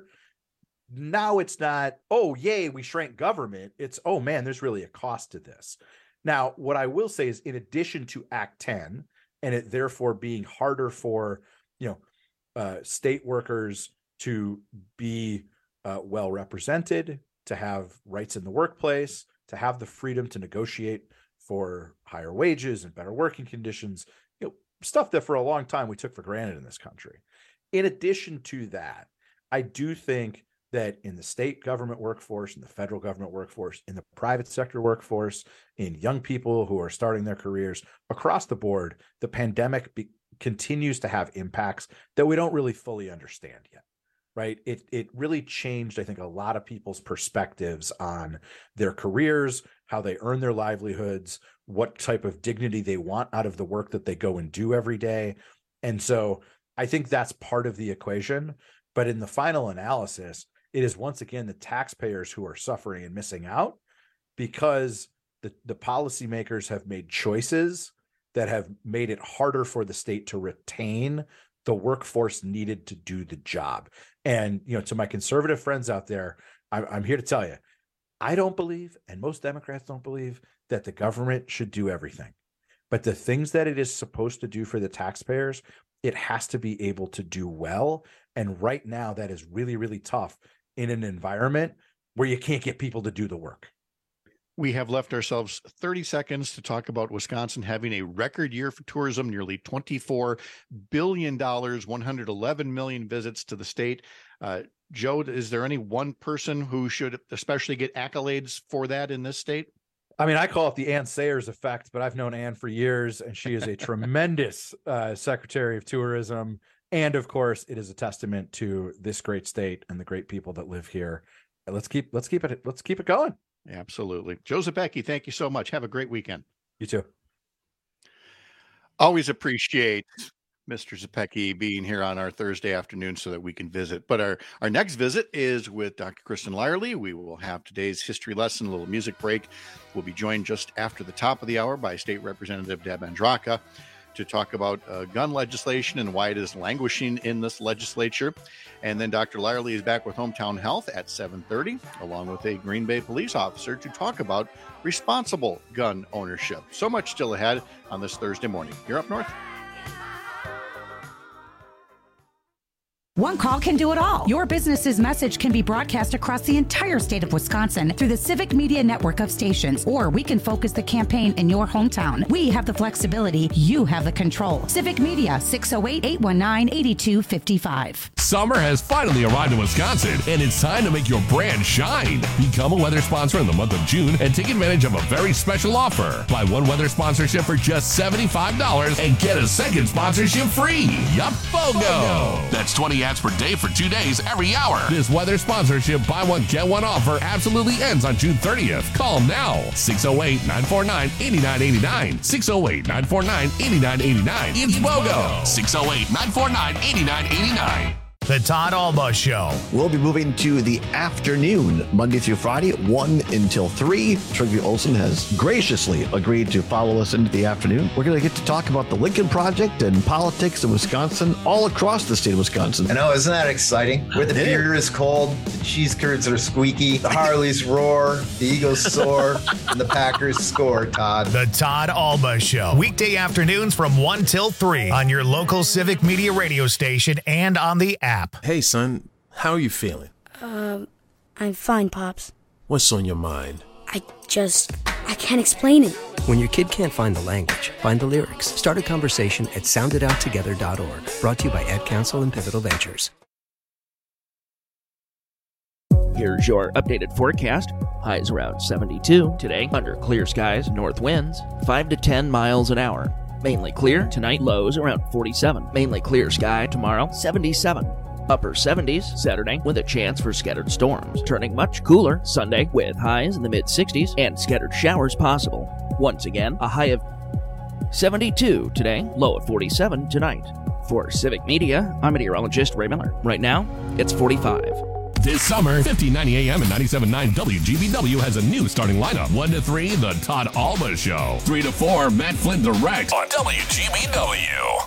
Now it's not, oh, yay, we shrank government. It's, oh, man, there's really a cost to this. Now, what I will say is, in addition to Act ten, and it therefore being harder for, you know, uh, state workers to be uh, well represented, to have rights in the workplace, to have the freedom to negotiate for higher wages and better working conditions, you know, stuff that for a long time we took for granted in this country. In addition to that, I do think that in the state government workforce, in the federal government workforce, in the private sector workforce, in young people who are starting their careers across the board, the pandemic be- continues to have impacts that we don't really fully understand yet, right? It it really changed, I think, a lot of people's perspectives on their careers, how they earn their livelihoods, what type of dignity they want out of the work that they go and do every day. And so I think that's part of the equation. But in the final analysis, it is once again the taxpayers who are suffering and missing out, because the, the policymakers have made choices that have made it harder for the state to retain the workforce needed to do the job. And, you know, to my conservative friends out there, I'm, I'm here to tell you, I don't believe, and most Democrats don't believe, that the government should do everything. But the things that it is supposed to do for the taxpayers, it has to be able to do well. And right now, that is really, really tough in an environment where you can't get people to do the work. We have left ourselves thirty seconds to talk about Wisconsin having a record year for tourism, nearly twenty-four billion dollars, one hundred eleven million visits to the state. Uh, Joe, is there any one person who should especially get accolades for that in this state? I mean, I call it the Ann Sayers effect, but I've known Ann for years, and she is a tremendous uh, Secretary of Tourism. And of course, it is a testament to this great state and the great people that live here. Let's keep let's keep it let's keep it going. Absolutely. Joe Zepecki, thank you so much. Have a great weekend. You too. Always appreciate Mister Zepecki being here on our Thursday afternoon so that we can visit. But our, our next visit is with Doctor Kristen Lyerly. We will have today's history lesson, a little music break. We'll be joined just after the top of the hour by State Representative Deb Andraka to talk about uh, gun legislation and why it is languishing in this legislature. And then Doctor Lyerly is back with Hometown Health at seven thirty, along with a Green Bay police officer to talk about responsible gun ownership. So much still ahead on this Thursday morning. You're Up North. One call can do it all. Your business's message can be broadcast across the entire state of Wisconsin through the Civic Media network of stations, or we can focus the campaign in your hometown. We have the flexibility. You have the control. Civic Media, six oh eight, eight one nine, eight two five five. Summer has finally arrived in Wisconsin, and it's time to make your brand shine. Become a weather sponsor in the month of June and take advantage of a very special offer. Buy one weather sponsorship for just seventy-five dollars and get a second sponsorship free. Yup, BOGO. That's twenty ads per day for two days every hour. This weather sponsorship buy one, get one offer absolutely ends on June thirtieth. Call now. six oh eight, nine four nine, eight nine eight nine. six oh eight, nine four nine, eight nine eight nine. It's BOGO. six oh eight, nine four nine, eight nine eight nine. The Todd Alba Show. We'll be moving to the afternoon, Monday through Friday, one until three. Trygve Olsen has graciously agreed to follow us into the afternoon. We're going to get to talk about the Lincoln Project and politics in Wisconsin, all across the state of Wisconsin. I know, isn't that exciting? Where the beer is cold, the cheese curds are squeaky, the Harleys roar, the Eagles soar, and the Packers score, Todd. The Todd Alba Show. Weekday afternoons from one till three on your local Civic Media radio station and on the app. Hey, son, how are you feeling? Um, I'm fine, Pops. What's on your mind? I just, I can't explain it. When your kid can't find the language, find the lyrics. Start a conversation at sound it out together dot org. Brought to you by Ad Council and Pivotal Ventures. Here's your updated forecast. Highs around seventy-two today, under clear skies, north winds, five to ten miles an hour. Mainly clear tonight, lows around forty-seven. Mainly clear sky tomorrow, seventy-seven. Upper seventies Saturday with a chance for scattered storms. Turning much cooler Sunday with highs in the mid sixties and scattered showers possible. Once again, a high of seventy-two today, low of forty-seven tonight. For Civic Media, I'm meteorologist Ray Miller. Right now, it's forty-five. This summer, fifteen ninety A M and ninety-seven point nine W G B W has a new starting lineup. one to three, The Todd Alba Show. three to four, Matt Flynn Direct on W G B W.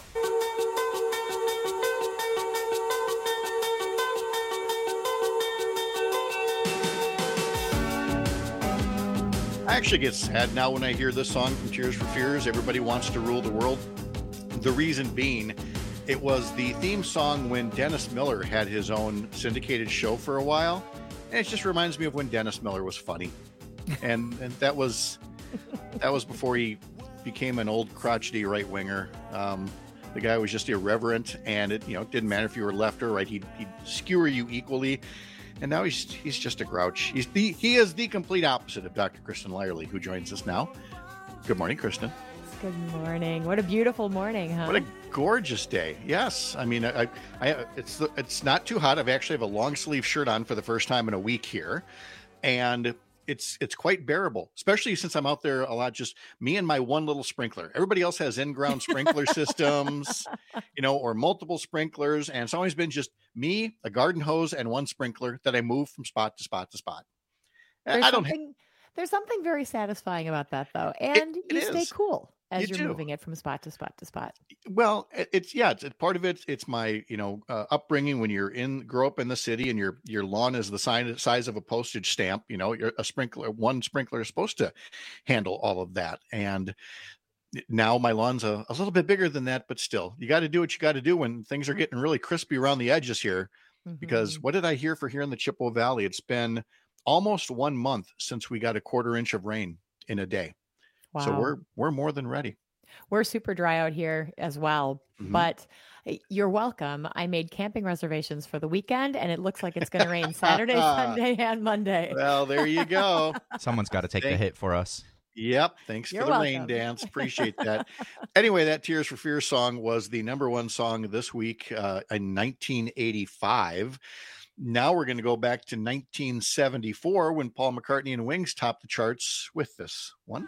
I actually get sad now when I hear this song from Tears for Fears, Everybody Wants to Rule the World. The reason being, it was the theme song when Dennis Miller had his own syndicated show for a while. And it just reminds me of when Dennis Miller was funny. And and that was that was before he became an old crotchety right-winger. Um, the guy was just irreverent, and it you know it didn't matter if you were left or right. He'd, he'd skewer you equally. And now he's he's just a grouch. He's the he is the complete opposite of Doctor Kristen Lyerly, who joins us now. Good morning, Kristen. Good morning. What a beautiful morning, huh? What a gorgeous day. Yes. I mean, I, I, it's, it's not too hot. I've actually have a long sleeve shirt on for the first time in a week here. And it's, it's quite bearable, especially since I'm out there a lot, just me and my one little sprinkler. Everybody else has in-ground sprinkler systems, you know, or multiple sprinklers. And it's always been just me, a garden hose, and one sprinkler that I move from spot to spot to spot. There's I don't something, there's something very satisfying about that, though. And it, it you stay is. cool as You you're do. moving it from spot to spot to spot. Well, it- it's yeah, it's, it's part of it. It's my you know uh, upbringing. When you're in, grow up in the city, and your your lawn is the size size of a postage stamp. You know, you're a sprinkler. One sprinkler is supposed to handle all of that. And now my lawn's a, a little bit bigger than that, but still, you got to do what you got to do when things are getting really crispy around the edges here. Because what did I hear for here in the Chippewa Valley? It's been almost one month since we got a quarter inch of rain in a day. So Wow. we're we're more than ready. We're super dry out here as well, Mhm. but you're welcome. I made camping reservations for the weekend, and it looks like it's going to rain Saturday, Sunday, and Monday. Well, there you go. Someone's got to take the Thank- hit for us. Yep. Thanks You're for the rain welcome. dance. Appreciate that. Anyway, that Tears for Fears song was the number one song this week uh, in nineteen eighty-five. Now we're going to go back to nineteen seventy-four when Paul McCartney and Wings topped the charts with this one.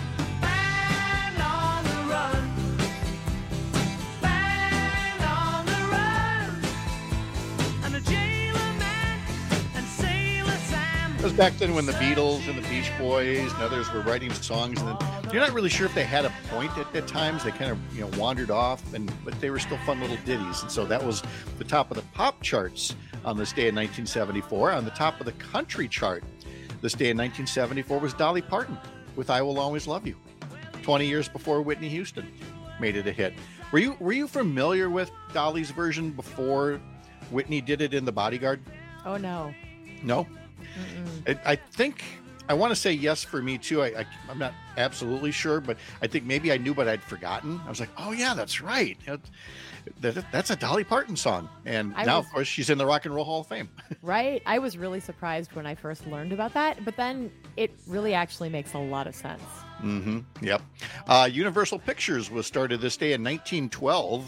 It was back then when the Beatles and the Beach Boys and others were writing songs, and then you're not really sure if they had a point at, at times. They kind of you know wandered off, and but they were still fun little ditties. And so that was the top of the pop charts on this day in nineteen seventy-four. On the top of the country chart this day in nineteen seventy-four was Dolly Parton with "I Will Always Love You." twenty years before Whitney Houston made it a hit. Were you were you familiar with Dolly's version before Whitney did it in The Bodyguard? Oh, no. No. I, I think I want to say yes for me too. I, I I'm not absolutely sure, but I think maybe I knew, but I'd forgotten. I was like, oh yeah, that's right. That, that- that's a Dolly Parton song, and I now was- of course she's in the Rock and Roll Hall of Fame. Right? I was really surprised when I first learned about that, but then it really actually makes a lot of sense. Mm-hmm. Yep. Uh, Universal Pictures was started this day in nineteen twelve.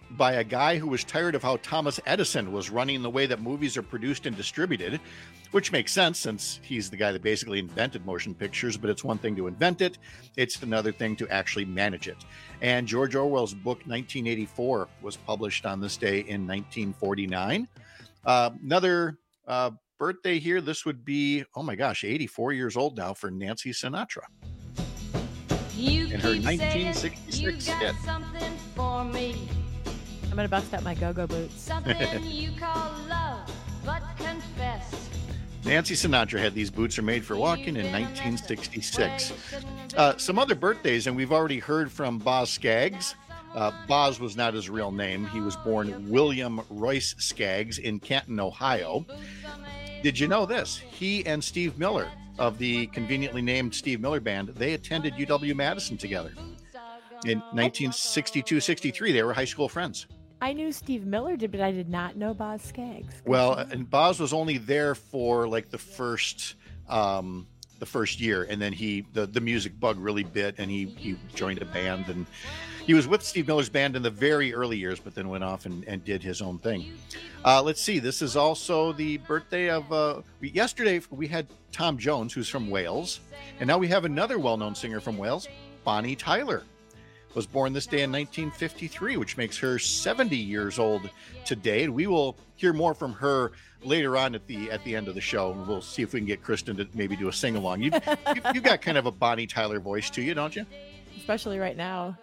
by a guy who was tired of how Thomas Edison was running the way that movies are produced and distributed, which makes sense since he's the guy that basically invented motion pictures, but it's one thing to invent it. It's another thing to actually manage it. And George Orwell's book nineteen eighty-four was published on this day in nineteen forty-nine. Uh, another uh, birthday here, this would be, oh my gosh, eighty-four years old now for Nancy Sinatra. You in her nineteen sixty-six hit. For me. I'm going to bust out my go-go boots. Something you call love, but confess. Nancy Sinatra had These Boots Are Made for Walking in nineteen sixty-six. Uh, some other birthdays, and we've already heard from Boz Scaggs. Uh, Boz was not his real name. He was born William Royce Scaggs in Canton, Ohio. Did you know this? He and Steve Miller of the conveniently named Steve Miller Band, they attended U W-Madison together. In nineteen sixty-two sixty-three, they were high school friends. I knew Steve Miller did, but I did not know Boz Scaggs. Well, and Boz was only there for like the first um, the first year, and then he the, the music bug really bit, and he he joined a band, and he was with Steve Miller's band in the very early years, but then went off and, and did his own thing. Uh, let's see. This is also the birthday of uh, yesterday. We had Tom Jones, who's from Wales, and now we have another well-known singer from Wales, Bonnie Tyler. Was born this day in nineteen fifty-three, which makes her seventy years old today. And we will hear more from her later on at the at the end of the show. And we'll see if we can get Kristen to maybe do a sing along. You you, you got kind of a Bonnie Tyler voice to you, don't you? Especially right now.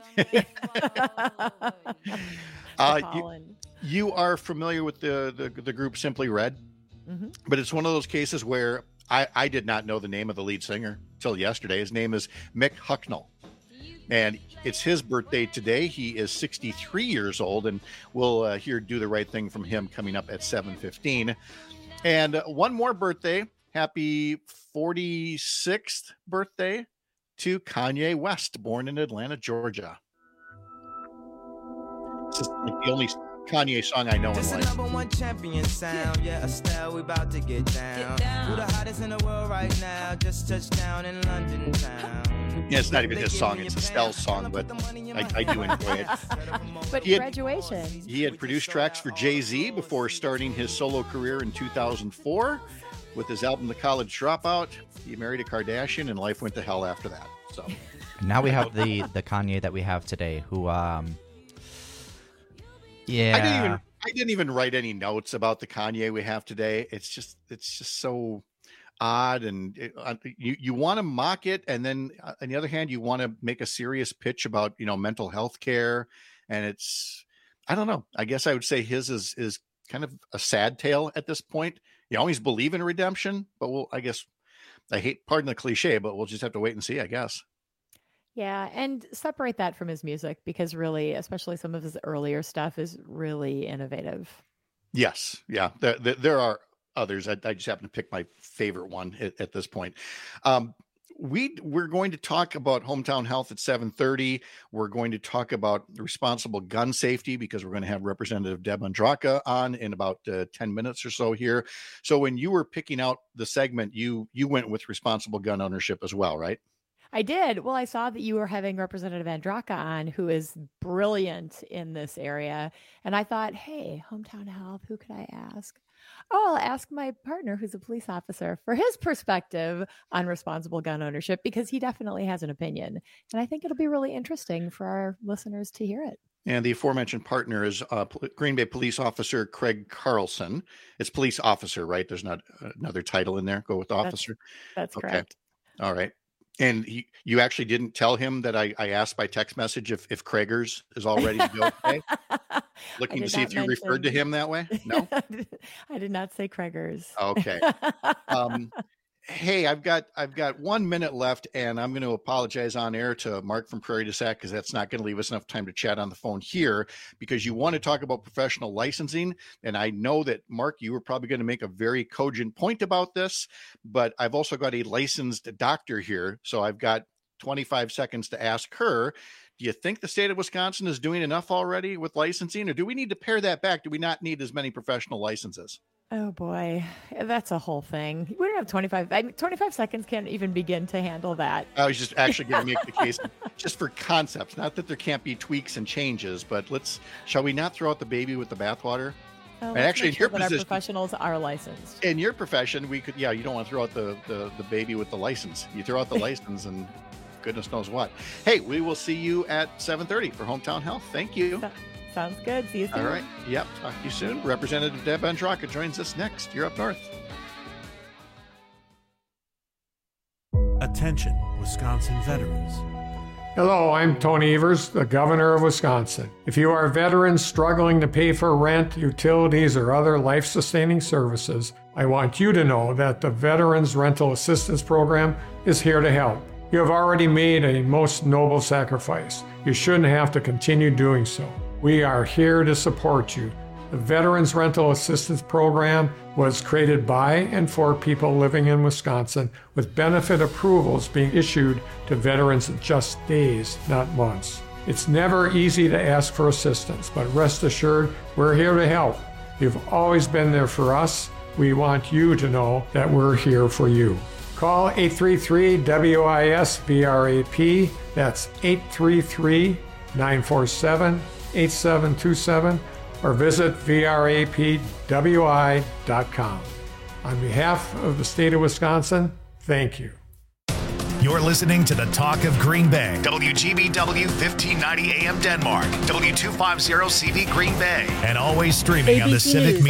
uh, you, you are familiar with the the, the group Simply Red, mm-hmm. but it's one of those cases where I, I did not know the name of the lead singer till yesterday. His name is Mick Hucknall. And it's his birthday today. He is sixty-three years old, and we'll uh, hear Do the Right Thing from him coming up at seven fifteen. And uh, one more birthday. Happy forty-sixth birthday to Kanye West, born in Atlanta, Georgia. This is like the only Kanye song I know in This life. is number one champion sound. Yeah, Estelle, we about to get down. Get down. Who the hottest in the world right now? Just touched down in London town. Yeah, it's not even his song, it's Estelle's song, but I, I do enjoy it. But He had- graduation. He had produced tracks for Jay-Z before starting his solo career in two thousand four. With his album The College Dropout, he married a Kardashian, and life went to hell after that. So Now we have the the Kanye that we have today, who um yeah I didn't even I didn't even write any notes about the Kanye we have today. It's just it's just so odd, and it, uh, you you want to mock it, and then uh, on the other hand, you want to make a serious pitch about you know mental health care, and it's I don't know. I guess I would say his is is kind of a sad tale at this point. You always believe in redemption, but we'll I guess I hate pardon the cliche, but we'll just have to wait and see, I guess. Yeah, and separate that from his music because really, especially some of his earlier stuff is really innovative. Yes, yeah, there, there, there are others. I, I just happen to pick my favorite one at, at this point. Um, we we're going to talk about hometown health at seven thirty. We're going to talk about responsible gun safety because we're going to have Representative Deb Andraka on in about uh, ten minutes or so here. So when you were picking out the segment, you you went with responsible gun ownership as well, right? I did. Well, I saw that you were having Representative Andraka on, who is brilliant in this area. And I thought, hey, hometown health, who could I ask? Oh, I'll ask my partner, who's a police officer, for his perspective on responsible gun ownership, because he definitely has an opinion. And I think it'll be really interesting for our listeners to hear it. And the aforementioned partner is uh, Green Bay Police Officer Craig Carlson. It's police officer, right? There's not another title in there. Go with officer. That's, that's okay. correct. All right. And he, you actually didn't tell him that I, I asked by text message if, if Krager's is all ready to go today? Looking to see if you mention... referred to him that way? No? I did not say Krager's. Okay. Um, hey, I've got I've got one minute left, and I'm going to apologize on air to Mark from Prairie du Sac because that's not going to leave us enough time to chat on the phone here, because you want to talk about professional licensing. And I know that, Mark, you were probably going to make a very cogent point about this, but I've also got a licensed doctor here. So I've got twenty-five seconds to ask her, do you think the state of Wisconsin is doing enough already with licensing, or do we need to pare that back? Do we not need as many professional licenses? Oh boy, that's a whole thing. We don't have twenty-five. I mean, twenty-five seconds can't even begin to handle that. I was just actually going to make the case. just for concepts. Not that there can't be tweaks and changes, but let's. Shall we not throw out the baby with the bathwater? Uh, And let's actually, make in your sure that our position, professionals are licensed. in your profession, we could. Yeah, you don't want to throw out the the, the baby with the license. You throw out the license, and goodness knows what. Hey, we will see you at seven thirty for Hometown Health. Thank you. So- sounds good. See you soon. All right. Yep. Talk to you soon. Representative Deb Andraka joins us next. You're up north. Attention, Wisconsin veterans. Hello, I'm Tony Evers, the Governor of Wisconsin. If you are a veteran struggling to pay for rent, utilities, or other life-sustaining services, I want you to know that the Veterans Rental Assistance Program is here to help. You have already made a most noble sacrifice. You shouldn't have to continue doing so. We are here to support you. The Veterans Rental Assistance Program was created by and for people living in Wisconsin, with benefit approvals being issued to veterans in just days, not months. It's never easy to ask for assistance, but rest assured, we're here to help. You've always been there for us. We want you to know that we're here for you. Call eight three three W I S V R A P. That's eight three three, nine four seven, eight seven two seven. or visit V R A P W I dot com. On behalf of the state of Wisconsin, thank you. You're listening to the Talk of Green Bay. W G B W fifteen ninety A M Denmark. W two fifty C V Green Bay. And always streaming on the Civic Media.